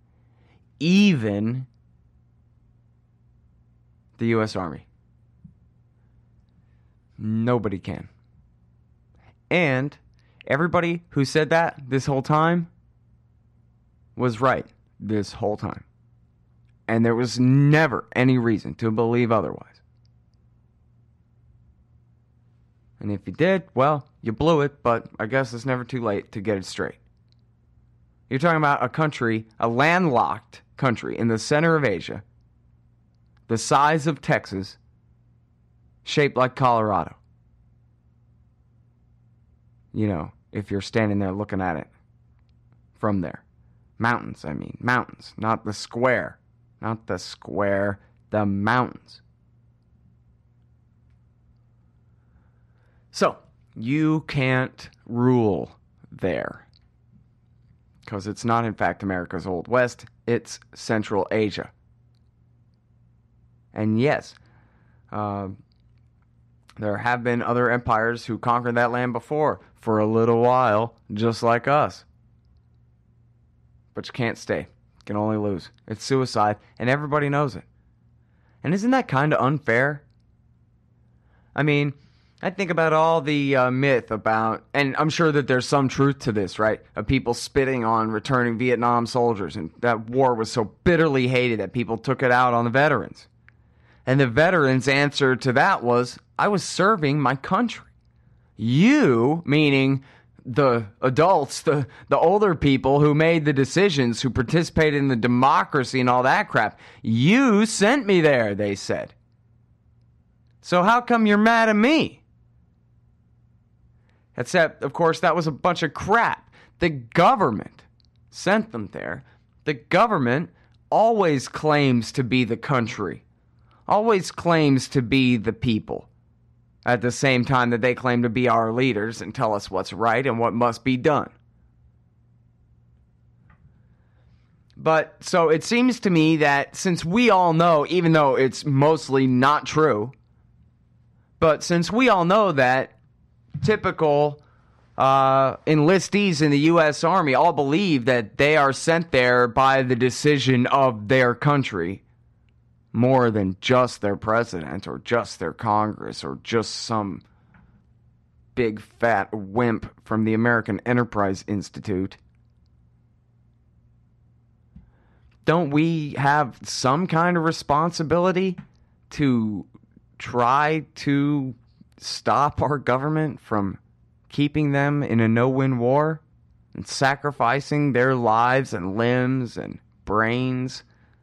Speaker 1: even the U S Army. Nobody can. And everybody who said that this whole time was right this whole time. And there was never any reason to believe otherwise. And if you did, well, You blew it, but I guess it's never too late to get it straight. You're talking about a country, a landlocked country in the center of Asia, the size of Texas, shaped like Colorado. You know, if you're standing there looking at it from there. Mountains, I mean, mountains, not the square. Not the square, the mountains. So, you can't rule there. Because it's not, in fact, America's Old West. It's Central Asia. And yes, uh, there have been other empires who conquered that land before for a little while, just like us. But you can't stay. You can only lose. It's suicide, and everybody knows it. And isn't that kind of unfair? I mean, I think about all the uh, myth about, and I'm sure that there's some truth to this, right? Of people spitting on returning Vietnam soldiers, and that war was so bitterly hated that people took it out on the veterans. And the veterans' answer to that was, I was serving my country. You, meaning the adults, the, the older people who made the decisions, who participated in the democracy and all that crap, you sent me there, they said. So how come you're mad at me? Except, of course, that was a bunch of crap. The government sent them there. The government always claims to be the country. Always claims to be the people. At the same time that they claim to be our leaders and tell us what's right and what must be done. But, so it seems to me that since we all know, even though it's mostly not true, but since we all know that typical uh, enlistees in the U S Army all believe that they are sent there by the decision of their country, more than just their president or just their Congress or just some big fat wimp from the American Enterprise Institute. Don't we have some kind of responsibility to try to stop our government from keeping them in a no-win war and sacrificing their lives and limbs and brains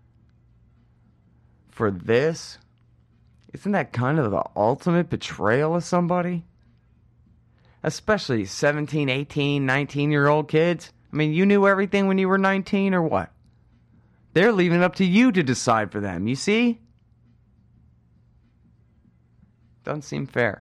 Speaker 1: for this? Isn't that kind of the ultimate betrayal of somebody? Especially seventeen, eighteen, nineteen-year-old kids. I mean, you knew everything when you were nineteen or what? They're leaving it up to you to decide for them, you see? Doesn't seem fair.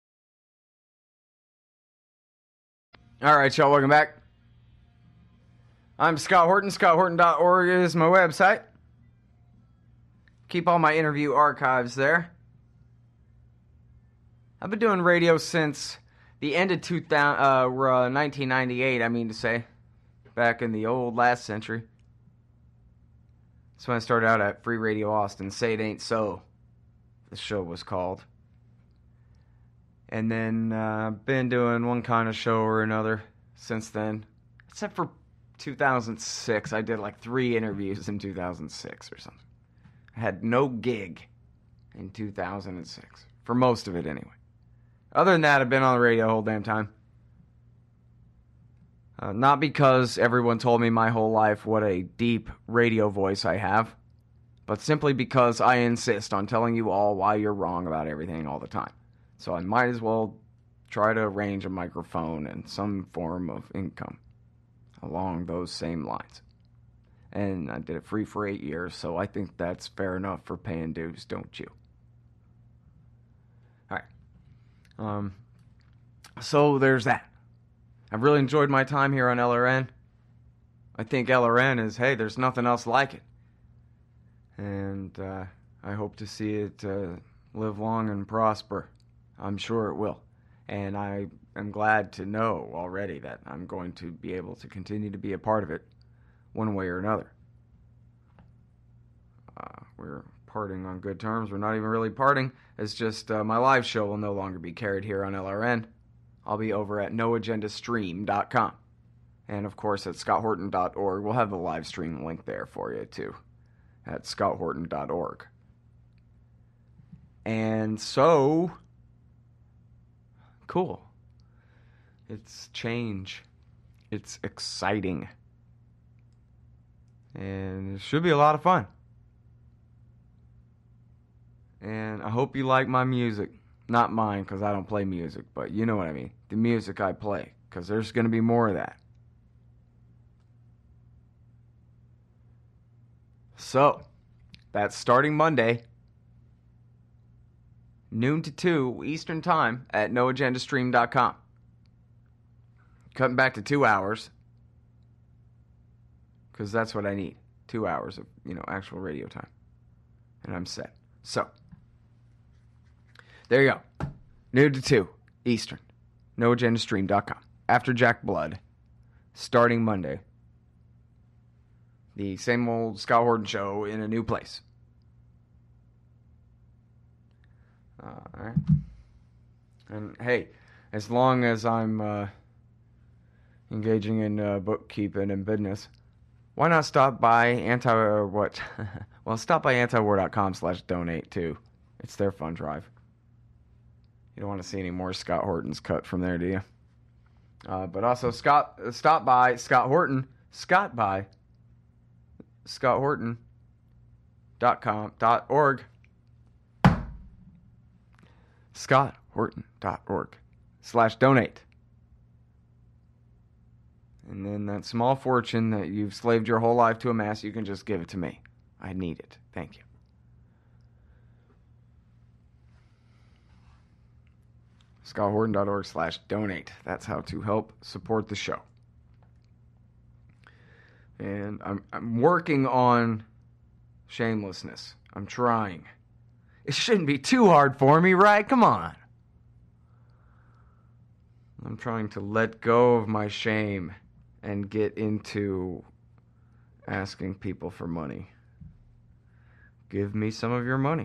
Speaker 1: Alright, y'all, welcome back. I'm Scott Horton. Scott Horton dot org is my website. Keep all my interview archives there. I've been doing radio since the end of two thousand, uh, nineteen ninety-eight, I mean to say. Back in the old last century. That's when I started out at Free Radio Austin. Say It Ain't So, the show was called. And then I've uh, been doing one kind of show or another since then. Except for two thousand six. I did like three interviews in two thousand six or something. I had no gig in two thousand six. For most of it, anyway. Other than that, I've been on the radio the whole damn time. Uh, not because everyone told me my whole life what a deep radio voice I have, but simply because I insist on telling you all why you're wrong about everything all the time. So I might as well try to arrange a microphone and some form of income along those same lines. And I did it free for eight years, so I think that's fair enough for paying dues, don't you? Alright. Um, so there's that. I've really enjoyed my time here on L R N. I think L R N is, hey, there's nothing else like it. And uh, I hope to see it uh, live long and prosper. I'm sure it will. And I am glad to know already that I'm going to be able to continue to be a part of it one way or another. Uh, we're parting on good terms. We're not even really parting. It's just uh, my live show will no longer be carried here on L R N. I'll be over at no agenda stream dot com. And, of course, at Scott Horton dot org. We'll have the live stream link there for you, too, at Scott Horton dot org. And so, cool. It's change. It's exciting. And it should be a lot of fun. And I hope you like my music. Not mine, because I don't play music, but you know what I mean. The music I play, because there's going to be more of that. So, that's starting Monday, noon to two Eastern Time at no agenda stream dot com. Cutting back to two hours, because that's what I need. Two hours of, you know, actual radio time. And I'm set. So, there you go. Noon to two Eastern. no agenda stream dot com. After Jack Blood. Starting Monday. The same old Scott Horton show in a new place. Uh, all right. And hey, as long as I'm uh, engaging in uh, bookkeeping and business, why not stop by anti or what? Well, stop by antiwar dot com slash donate too. It's their fund drive. You don't want to see any more Scott Hortons cut from there, do you? Uh, but also, Scott, stop by Scott Horton. Scott by Scott Horton dot com dot org. Scott Horton dot org slash donate. And then that small fortune that you've slaved your whole life to amass, you can just give it to me. I need it. Thank you. Scott Horton dot org slash donate. That's how to help support the show. And I'm I'm working on shamelessness. I'm trying. It shouldn't be too hard for me, right? Come on. I'm trying to let go of my shame and get into asking people for money. Give me some of your money.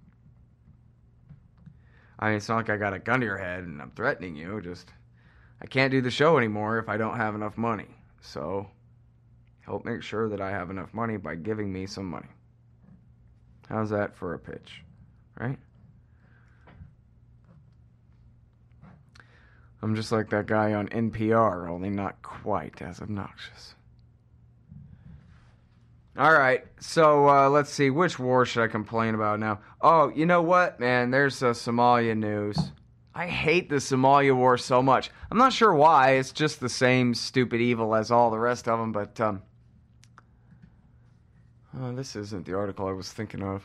Speaker 1: I mean, it's not like I got a gun to your head and I'm threatening you. Just, I can't do the show anymore if I don't have enough money. So, help make sure that I have enough money by giving me some money. How's that for a pitch? Right? I'm just like that guy on N P R, only not quite as obnoxious. All right, so uh, let's see. Which war should I complain about now? Oh, you know what, man? There's uh, Somalia news. I hate the Somalia war so much. I'm not sure why. It's just the same stupid evil as all the rest of them, but um, oh, this isn't the article I was thinking of.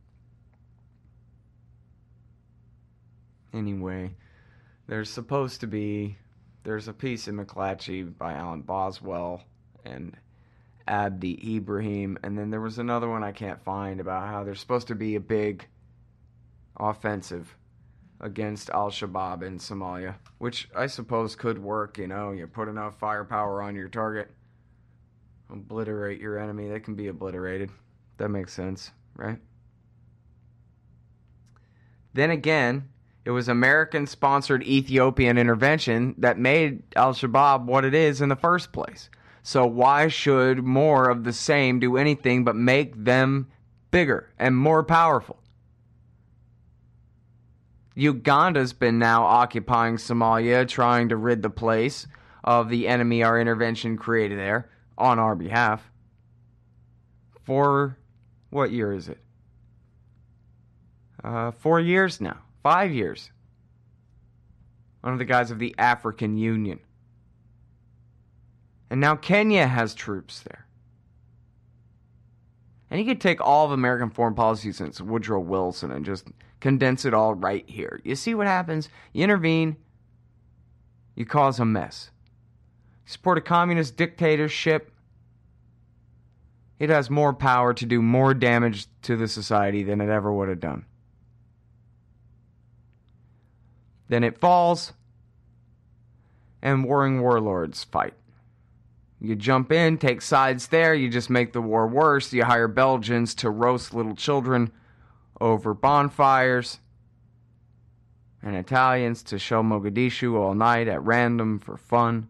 Speaker 1: Anyway, there's supposed to be, there's a piece in McClatchy by Alan Boswell and Abdi Ibrahim, and then there was another one I can't find about how there's supposed to be a big offensive against Al-Shabaab in Somalia, which I suppose could work, you know, you put enough firepower on your target, obliterate your enemy, they can be obliterated. That makes sense, right? Then again, it was American-sponsored Ethiopian intervention that made Al-Shabaab what it is in the first place. So why should more of the same do anything but make them bigger and more powerful? Uganda's been now occupying Somalia, trying to rid the place of the enemy our intervention created there on our behalf. For what year is it? Uh, four years now. Five years. Under the guise of the African Union. And now Kenya has troops there. And you could take all of American foreign policy since Woodrow Wilson and just condense it all right here. You see what happens? You intervene, you cause a mess. You support a communist dictatorship, it has more power to do more damage to the society than it ever would have done. Then it falls, and warring warlords fight. You jump in, take sides there, you just make the war worse. You hire Belgians to roast little children over bonfires, and Italians to show Mogadishu all night at random for fun.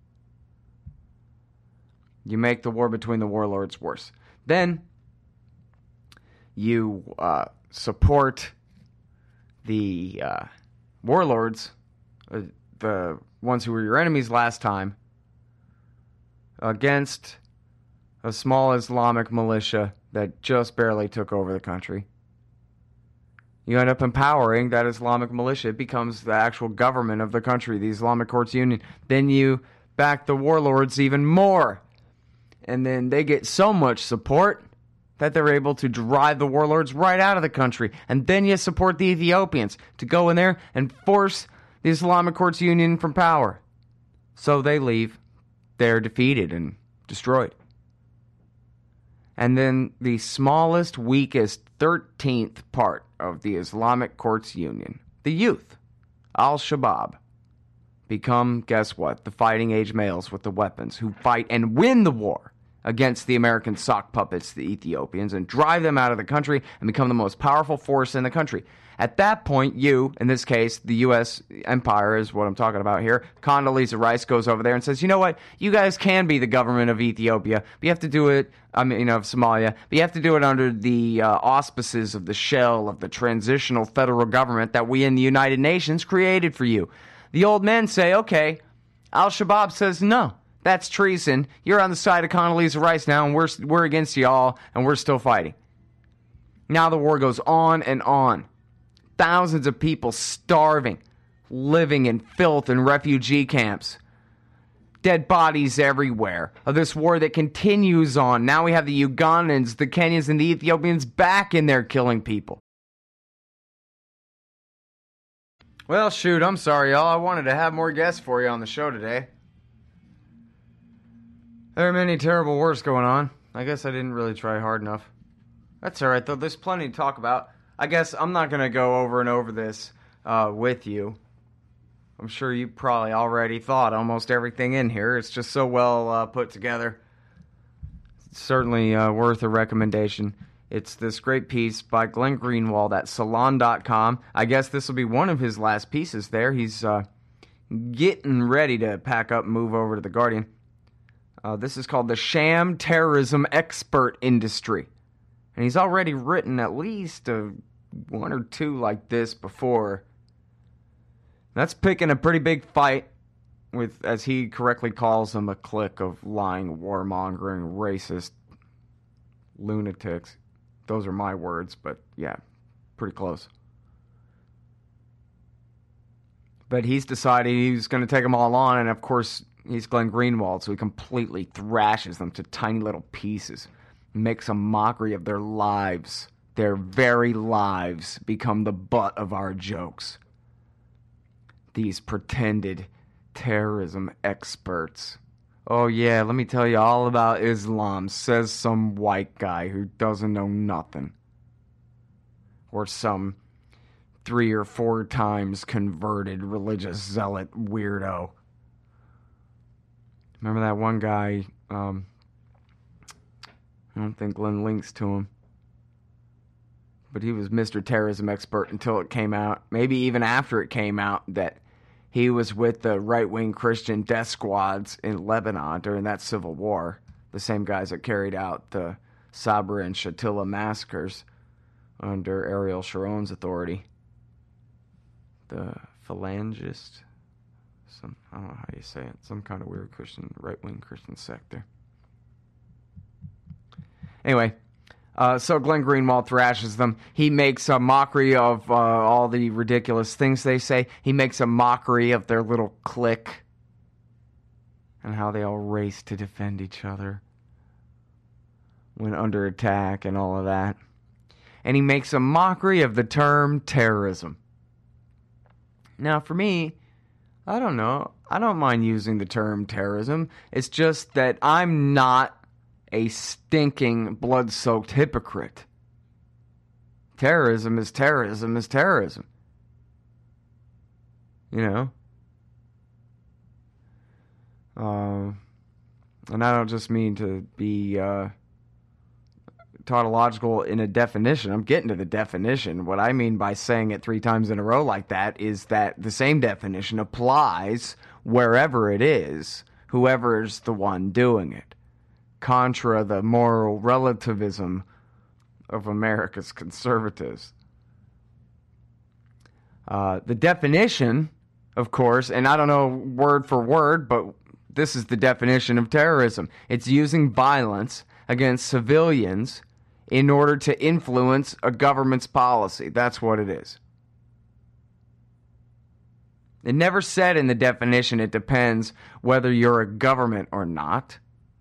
Speaker 1: You make the war between the warlords worse. Then you uh, support the uh, warlords, uh, the ones who were your enemies last time against a small Islamic militia that just barely took over the country. You end up empowering that Islamic militia. It becomes the actual government of the country, the Islamic Courts Union. Then you back the warlords even more. And then they get so much support that they're able to drive the warlords right out of the country. And then you support the Ethiopians to go in there and force the Islamic Courts Union from power. So they leave. They're defeated and destroyed. And then the smallest, weakest, thirteenth part of the Islamic Courts Union, the youth, Al-Shabaab, become, guess what, the fighting age males with the weapons who fight and win the war against the American sock puppets, the Ethiopians, and drive them out of the country and become the most powerful force in the country. At that point, you, in this case, the U S empire is what I'm talking about here, Condoleezza Rice goes over there and says, you know what, you guys can be the government of Ethiopia, but you have to do it, I mean, of Somalia, but you have to do it under the uh, auspices of the shell of the transitional federal government that we in the United Nations created for you. The old men say, okay. Al-Shabaab says, no, that's treason. You're on the side of Condoleezza Rice now, and we're, we're against y'all, and we're still fighting. Now the war goes on and on. Thousands of people starving, living in filth in refugee camps. Dead bodies everywhere. Of this war that continues on. Now we have the Ugandans, the Kenyans, and the Ethiopians back in there killing people. Well, shoot, I'm sorry, y'all. I wanted to have more guests for you on the show today. There are many terrible wars going on. I guess I didn't really try hard enough. That's alright, though. There's plenty to talk about. I guess I'm not going to go over and over this uh, with you. I'm sure you probably already thought almost everything in here. It's just so well uh, put together. It's certainly uh, worth a recommendation. It's this great piece by Glenn Greenwald at Salon dot com. I guess this will be one of his last pieces there. He's uh, getting ready to pack up and move over to The Guardian. Uh, this is called The Sham Terrorism Expert Industry. And he's already written at least a, one or two like this before. That's picking a pretty big fight with, as he correctly calls them, a clique of lying, warmongering, racist lunatics. Those are my words, but yeah, pretty close. But he's decided he's going to take them all on, and of course, he's Glenn Greenwald, so he completely thrashes them to tiny little pieces. Makes a mockery of their lives. Their very lives become the butt of our jokes. These pretended terrorism experts. Oh yeah, let me tell you all about Islam, says some white guy who doesn't know nothing. Or some three or four times converted religious zealot weirdo. Remember that one guy, um... I don't think Glenn links to him. But he was Mister Terrorism Expert until it came out, maybe even after it came out, that he was with the right-wing Christian death squads in Lebanon during that civil war. The same guys that carried out the Sabra and Shatila massacres under Ariel Sharon's authority. The Phalangist, some, I don't know how you say it, some kind of weird Christian, right-wing Christian sect there. Anyway, uh, so Glenn Greenwald thrashes them. He makes a mockery of uh, all the ridiculous things they say. He makes a mockery of their little clique and how they all race to defend each other when under attack and all of that. And he makes a mockery of the term terrorism. Now, for me, I don't know. I don't mind using the term terrorism. It's just that I'm not a stinking, blood-soaked hypocrite. Terrorism is terrorism is terrorism. You know? Uh, and I don't just mean to be uh, tautological in a definition. I'm getting to the definition. What I mean by saying it three times in a row like that is that the same definition applies wherever it is, whoever's the one doing it. Contra the moral relativism of America's conservatives. Uh, the definition of course, and I don't know word for word, but this is the definition of terrorism. It's using violence against civilians in order to influence a government's policy. That's what it is. It never said in the definition it depends whether you're a government or not.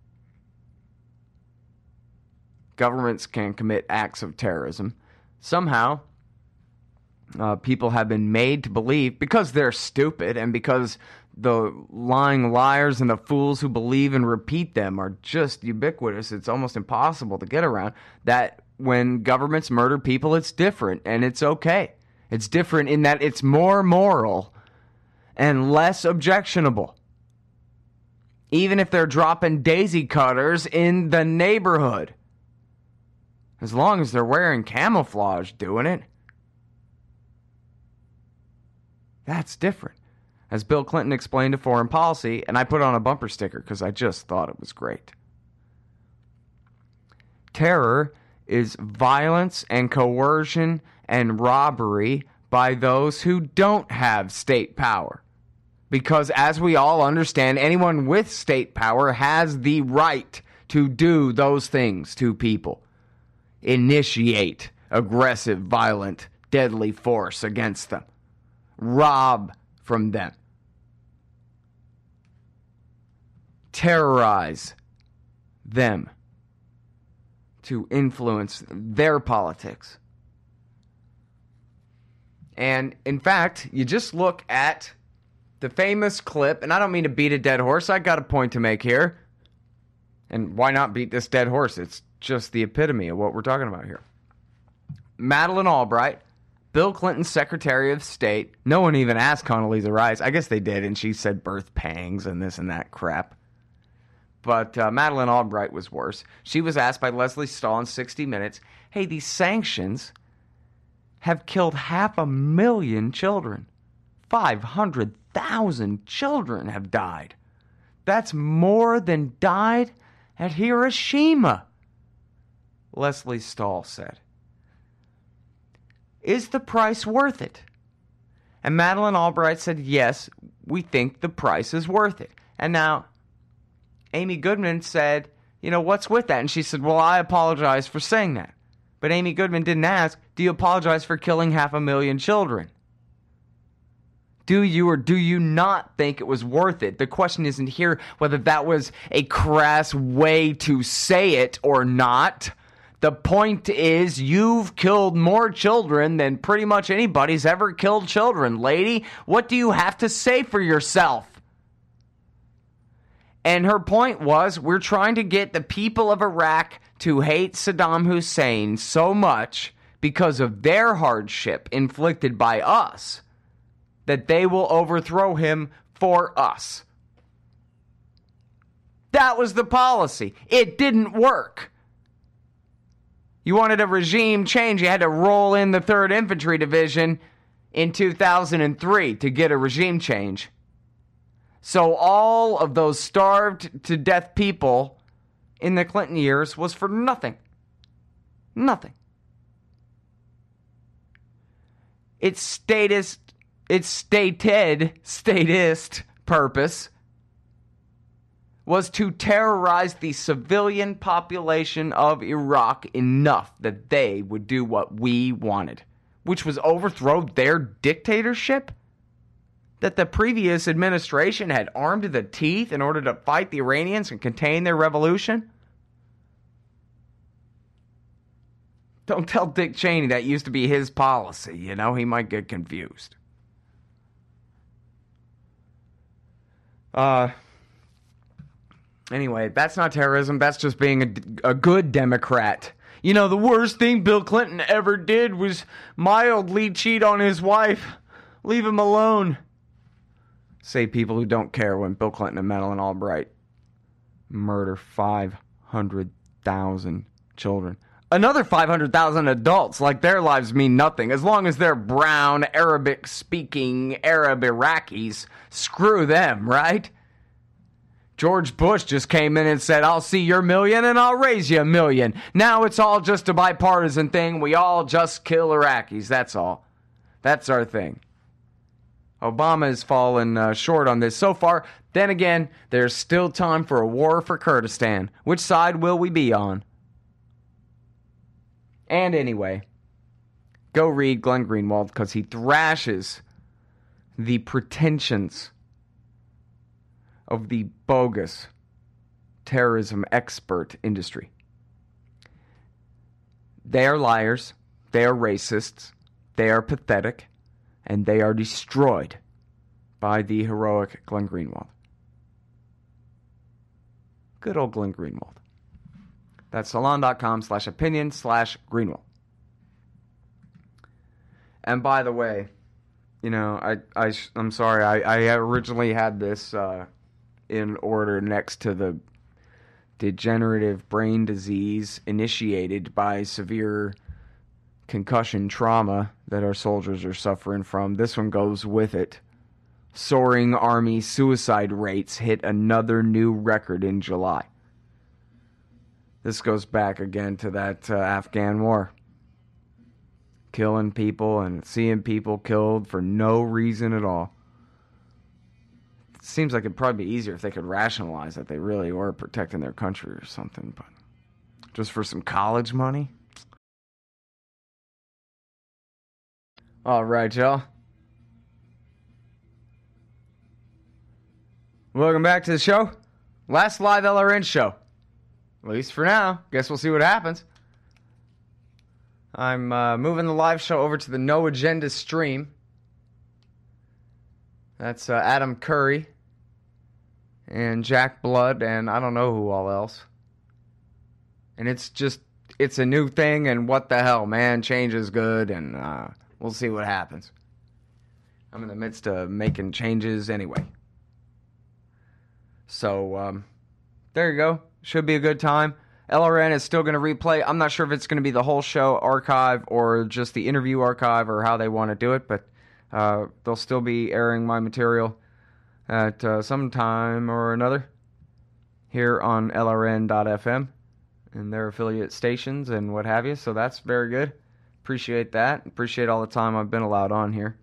Speaker 1: Governments can commit acts of terrorism. Somehow, uh, people have been made to believe, because they're stupid and because the lying liars and the fools who believe and repeat them are just ubiquitous, it's almost impossible to get around, that when governments murder people, it's different and it's okay. It's different in that it's more moral and less objectionable. Even if they're dropping daisy cutters in the neighborhood. As long as they're wearing camouflage doing it. That's different. As Bill Clinton explained to Foreign Policy, and I put on a bumper sticker because I just thought it was great. Terror is violence and coercion and robbery by those who don't have state power. Because as we all understand, anyone with state power has the right to do those things to people. Initiate aggressive, violent, deadly force against them. Rob from them. Terrorize them to influence their politics. And in fact, you just look at the famous clip, and I don't mean to beat a dead horse, I got a point to make here. And why not beat this dead horse? It's just the epitome of what we're talking about here. Madeleine Albright, Bill Clinton's Secretary of State. No one even asked Condoleezza Rice. I guess they did, and she said birth pangs and this and that crap. But uh, Madeleine Albright was worse. She was asked by Leslie Stahl in sixty minutes, hey, these sanctions have killed half a million children. five hundred thousand children have died. That's more than died at Hiroshima, Leslie Stahl said. Is the price worth it? And Madeleine Albright said, yes, we think the price is worth it. And now, Amy Goodman said, you know, what's with that? And she said, well, I apologize for saying that. But Amy Goodman didn't ask, do you apologize for killing half a million children? Do you or do you not think it was worth it? The question isn't here whether that was a crass way to say it or not. The point is, you've killed more children than pretty much anybody's ever killed children, lady. What do you have to say for yourself? And her point was, we're trying to get the people of Iraq to hate Saddam Hussein so much because of their hardship inflicted by us that they will overthrow him for us. That was the policy. It didn't work. You wanted a regime change, you had to roll in the third Infantry Division in two thousand three to get a regime change. So all of those starved to death people in the Clinton years was for nothing. Nothing. Its statist, its stated, statist purpose was to terrorize the civilian population of Iraq enough that they would do what we wanted, which was overthrow their dictatorship that the previous administration had armed to the teeth in order to fight the Iranians and contain their revolution. Don't tell Dick Cheney that used to be his policy, you know, he might get confused. Uh... Anyway, that's not terrorism. That's just being a, a good Democrat. You know, the worst thing Bill Clinton ever did was mildly cheat on his wife. Leave him alone. Say people who don't care when Bill Clinton and Madeleine Albright murder five hundred thousand children. Another five hundred thousand adults, like their lives mean nothing. As long as they're brown, Arabic-speaking Arab Iraqis, screw them, right? George Bush just came in and said, I'll see your million and I'll raise you a million. Now it's all just a bipartisan thing. We all just kill Iraqis. That's all. That's our thing. Obama has fallen uh, short on this so far. Then again, there's still time for a war for Kurdistan. Which side will we be on? And anyway, go read Glenn Greenwald because he thrashes the pretensions of the bogus terrorism expert industry. They are liars, they are racists, they are pathetic, and they are destroyed by the heroic Glenn Greenwald. Good old Glenn Greenwald. That's salon.com slash opinion slash Greenwald. And by the way, you know, I, I, I'm sorry, I, I originally had this uh, in order next to the degenerative brain disease initiated by severe concussion trauma that our soldiers are suffering from. This one goes with it. Soaring Army suicide rates hit another new record in July. This goes back again to that uh, Afghan war. Killing people and seeing people killed for no reason at all. It seems like it'd probably be easier if they could rationalize that they really were protecting their country or something, but just for some college money? All right, y'all. Welcome back to the show. Last live L R N show. At least for now. Guess we'll see what happens. I'm uh, moving the live show over to the No Agenda stream. That's uh, Adam Curry and Jack Blood and I don't know who all else. And it's just, it's a new thing and what the hell, man. Change is good and uh, we'll see what happens. I'm in the midst of making changes anyway. So, um, there you go. Should be a good time. L R N is still going to replay. I'm not sure if it's going to be the whole show archive or just the interview archive or how they want to do it, but uh, they'll still be airing my material at uh, some time or another here on L R N dot F M and their affiliate stations and what have you, so that's very good. Appreciate that. Appreciate all the time I've been allowed on here.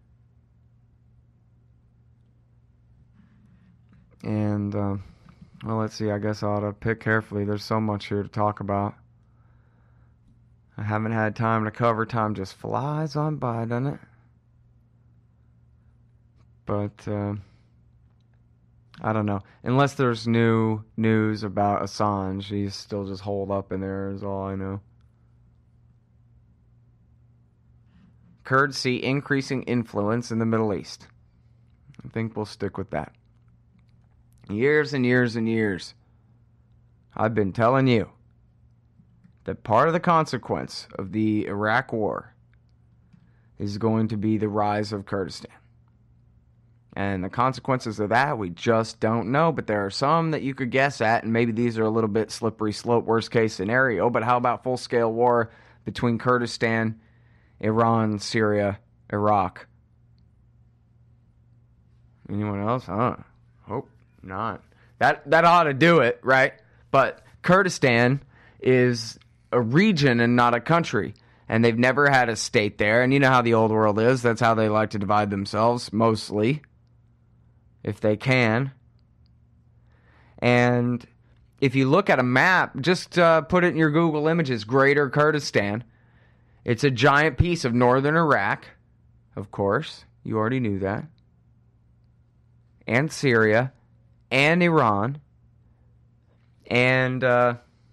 Speaker 1: And, uh, well, let's see. I guess I ought to pick carefully. There's so much here to talk about. I haven't had time to cover. Time just flies on by, doesn't it? But, uh, I don't know. Unless there's new news about Assange, he's still just holed up in there is all I know. Kurds see increasing influence in the Middle East. I think we'll stick with that. Years and years and years, I've been telling you that part of the consequence of the Iraq War is going to be the rise of Kurdistan. And the consequences of that, we just don't know. But there are some that you could guess at, and maybe these are a little bit slippery slope, worst case scenario. But how about full-scale war between Kurdistan, Iran, Syria, Iraq? Anyone else? Huh? Hope not. That that ought to do it, right? But Kurdistan is a region and not a country. And they've never had a state there. And you know how the old world is. That's how they like to divide themselves, mostly. If they can. And if you look at a map, just uh, put it in your Google Images, Greater Kurdistan. It's a giant piece of northern Iraq, of course. You already knew that. And Syria. And Iran. And uh,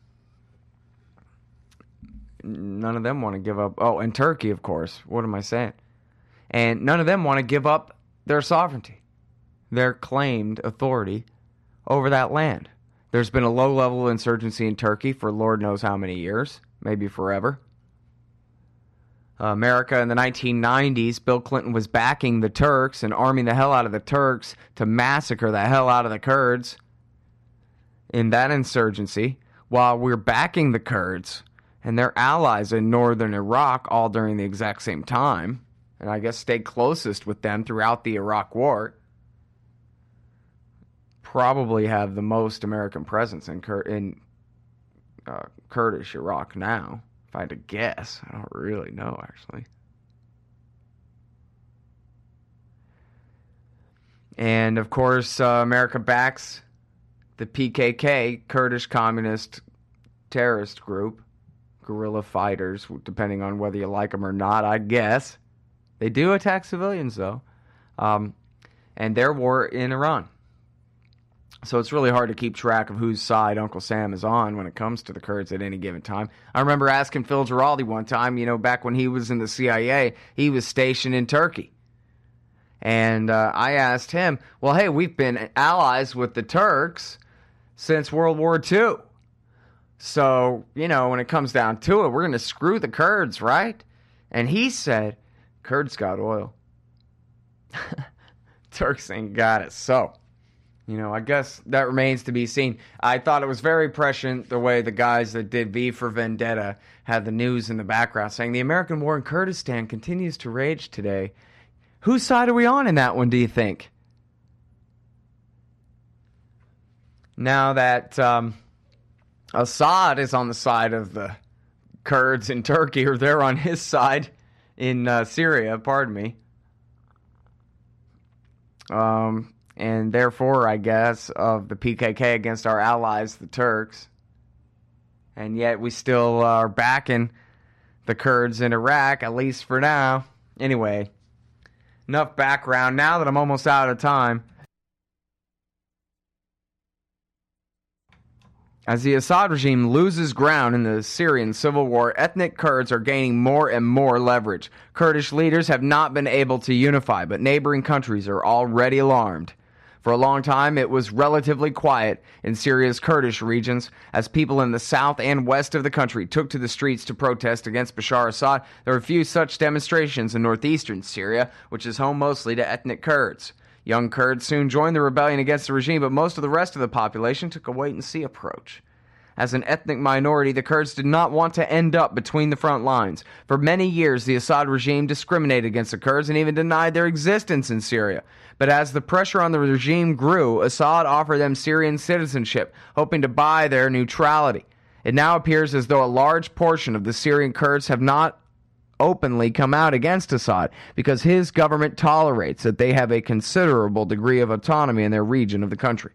Speaker 1: none of them want to give up. Oh, and Turkey, of course. What am I saying? And none of them want to give up their sovereignty, their claimed authority over that land. There's been a low-level insurgency in Turkey for Lord knows how many years, maybe forever. Uh, America in the nineteen nineties, Bill Clinton was backing the Turks and arming the hell out of the Turks to massacre the hell out of the Kurds in that insurgency, while we're backing the Kurds and their allies in northern Iraq all during the exact same time, and I guess stayed closest with them throughout the Iraq War. Probably have the most American presence in, Kur- in uh, Kurdish Iraq now. If I had to guess, I don't really know, actually. And, of course, uh, America backs the P K K, Kurdish Communist Terrorist Group, guerrilla fighters, depending on whether you like them or not, I guess. They do attack civilians, though. Um, and their war in Iran. So it's really hard to keep track of whose side Uncle Sam is on when it comes to the Kurds at any given time. I remember asking Phil Giraldi one time, you know, back when he was in the C I A, he was stationed in Turkey. And uh, I asked him, well, hey, we've been allies with the Turks since World War Two. So, you know, when it comes down to it, we're going to screw the Kurds, right? And he said, Kurds got oil. Turks ain't got it. So, you know, I guess that remains to be seen. I thought it was very prescient the way the guys that did V for Vendetta had the news in the background saying the American war in Kurdistan continues to rage today. Whose side are we on in that one, do you think? Now that um, Assad is on the side of the Kurds in Turkey, or they're on his side in uh, Syria, pardon me. Um, and therefore, I guess, of the P K K against our allies, the Turks. And yet we still uh, are backing the Kurds in Iraq, at least for now. Anyway. Enough background. Now that I'm almost out of time. As the Assad regime loses ground in the Syrian civil war, ethnic Kurds are gaining more and more leverage. Kurdish leaders have not been able to unify, but neighboring countries are already alarmed. For a long time, it was relatively quiet in Syria's Kurdish regions as people in the south and west of the country took to the streets to protest against Bashar Assad. There were few such demonstrations in northeastern Syria, which is home mostly to ethnic Kurds. Young Kurds soon joined the rebellion against the regime, but most of the rest of the population took a wait-and-see approach. As an ethnic minority, the Kurds did not want to end up between the front lines. For many years, the Assad regime discriminated against the Kurds and even denied their existence in Syria. But as the pressure on the regime grew, Assad offered them Syrian citizenship, hoping to buy their neutrality. It now appears as though a large portion of the Syrian Kurds have not openly come out against Assad because his government tolerates that they have a considerable degree of autonomy in their region of the country.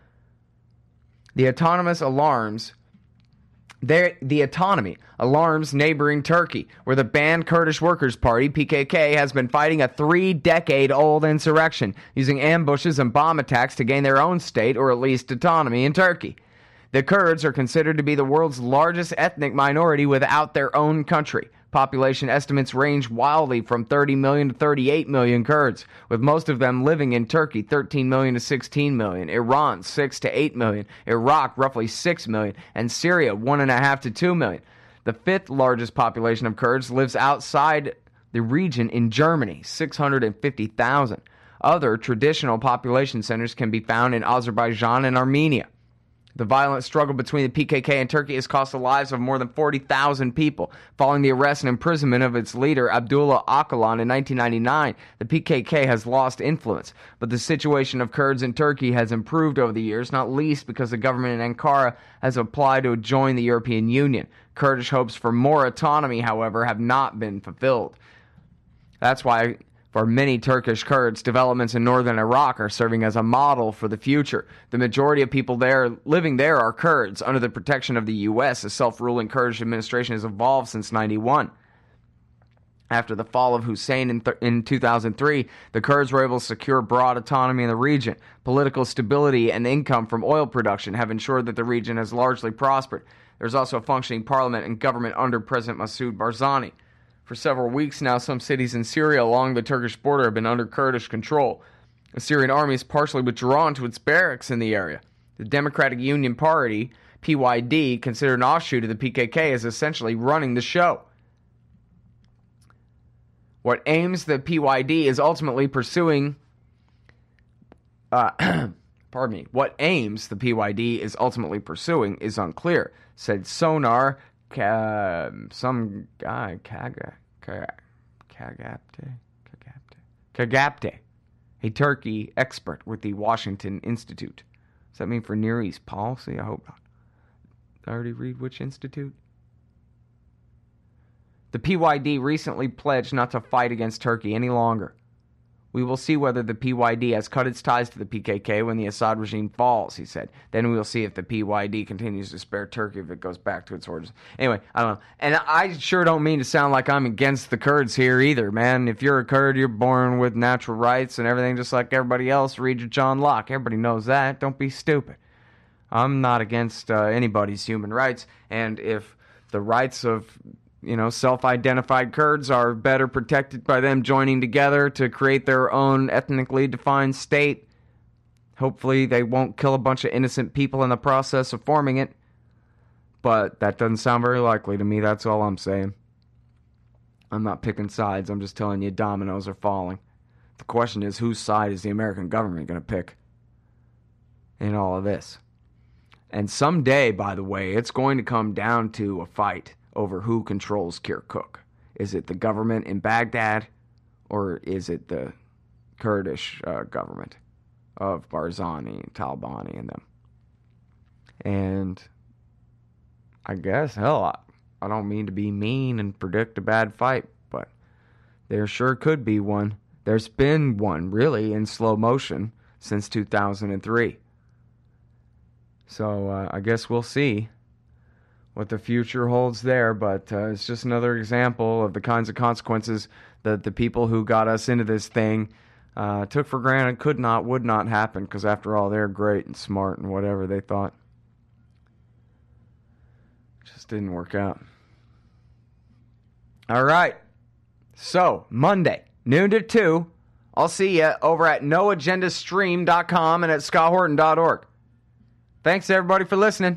Speaker 1: The autonomous alarms, their, the autonomy alarms neighboring Turkey, where the banned Kurdish Workers' Party, P K K, has been fighting a three-decade-old insurrection, using ambushes and bomb attacks to gain their own state, or at least autonomy, in Turkey. The Kurds are considered to be the world's largest ethnic minority without their own country. Population estimates range wildly from thirty million to thirty-eight million Kurds, with most of them living in Turkey, thirteen million to sixteen million, Iran, six to eight million, Iraq, roughly six million, and Syria, one point five to two million. The fifth largest population of Kurds lives outside the region in Germany, six hundred fifty thousand. Other traditional population centers can be found in Azerbaijan and Armenia. The violent struggle between the P K K and Turkey has cost the lives of more than forty thousand people. Following the arrest and imprisonment of its leader, Abdullah Öcalan, in nineteen ninety-nine, the P K K has lost influence. But the situation of Kurds in Turkey has improved over the years, not least because the government in Ankara has applied to join the European Union. Kurdish hopes for more autonomy, however, have not been fulfilled. That's why, for many Turkish Kurds, developments in northern Iraq are serving as a model for the future. The majority of people there living there are Kurds. Under the protection of the U S, a self-ruling Kurdish administration has evolved since ninety-one. After the fall of Hussein in, th- in two thousand three, the Kurds were able to secure broad autonomy in the region. Political stability and income from oil production have ensured that the region has largely prospered. There's also a functioning parliament and government under President Masoud Barzani. For several weeks now, some cities in Syria along the Turkish border have been under Kurdish control. The Syrian army is partially withdrawn to its barracks in the area. The Democratic Union Party, P Y D, considered an offshoot of the P K K, is essentially running the show. What aims the P Y D is ultimately pursuing... Uh, pardon me. What aims the P Y D is ultimately pursuing is unclear, said Sonar... Ka, some guy, Kaga, Kaga, Kagapte, Kagapte, Kagapte, a Turkey expert with the Washington Institute. Does that mean for Near East policy? I hope not. Did I already read which institute? The P Y D recently pledged not to fight against Turkey any longer. We will see whether the P Y D has cut its ties to the P K K when the Assad regime falls, he said. Then we will see if the P Y D continues to spare Turkey if it goes back to its origins. Anyway, I don't know. And I sure don't mean to sound like I'm against the Kurds here either, man. If you're a Kurd, you're born with natural rights and everything just like everybody else. Read your John Locke. Everybody knows that. Don't be stupid. I'm not against uh, anybody's human rights. And if the rights of... you know, self-identified Kurds are better protected by them joining together to create their own ethnically defined state. Hopefully they won't kill a bunch of innocent people in the process of forming it. But that doesn't sound very likely to me, that's all I'm saying. I'm not picking sides, I'm just telling you dominoes are falling. The question is, whose side is the American government going to pick in all of this? And someday, by the way, it's going to come down to a fight over who controls Kirkuk. Is it the government in Baghdad, or is it the Kurdish uh, government of Barzani and Talabani and them? And I guess, hell, I, I don't mean to be mean and predict a bad fight, but there sure could be one. There's been one, really, in slow motion since two thousand three. So uh, I guess we'll see what the future holds there, but uh, it's just another example of the kinds of consequences that the people who got us into this thing uh, took for granted could not, would not happen, because after all, they're great and smart and whatever they thought. Just didn't work out. All right. So, Monday, noon to two, I'll see you over at no agenda stream dot com and at scott horton dot org. Thanks, everybody, for listening.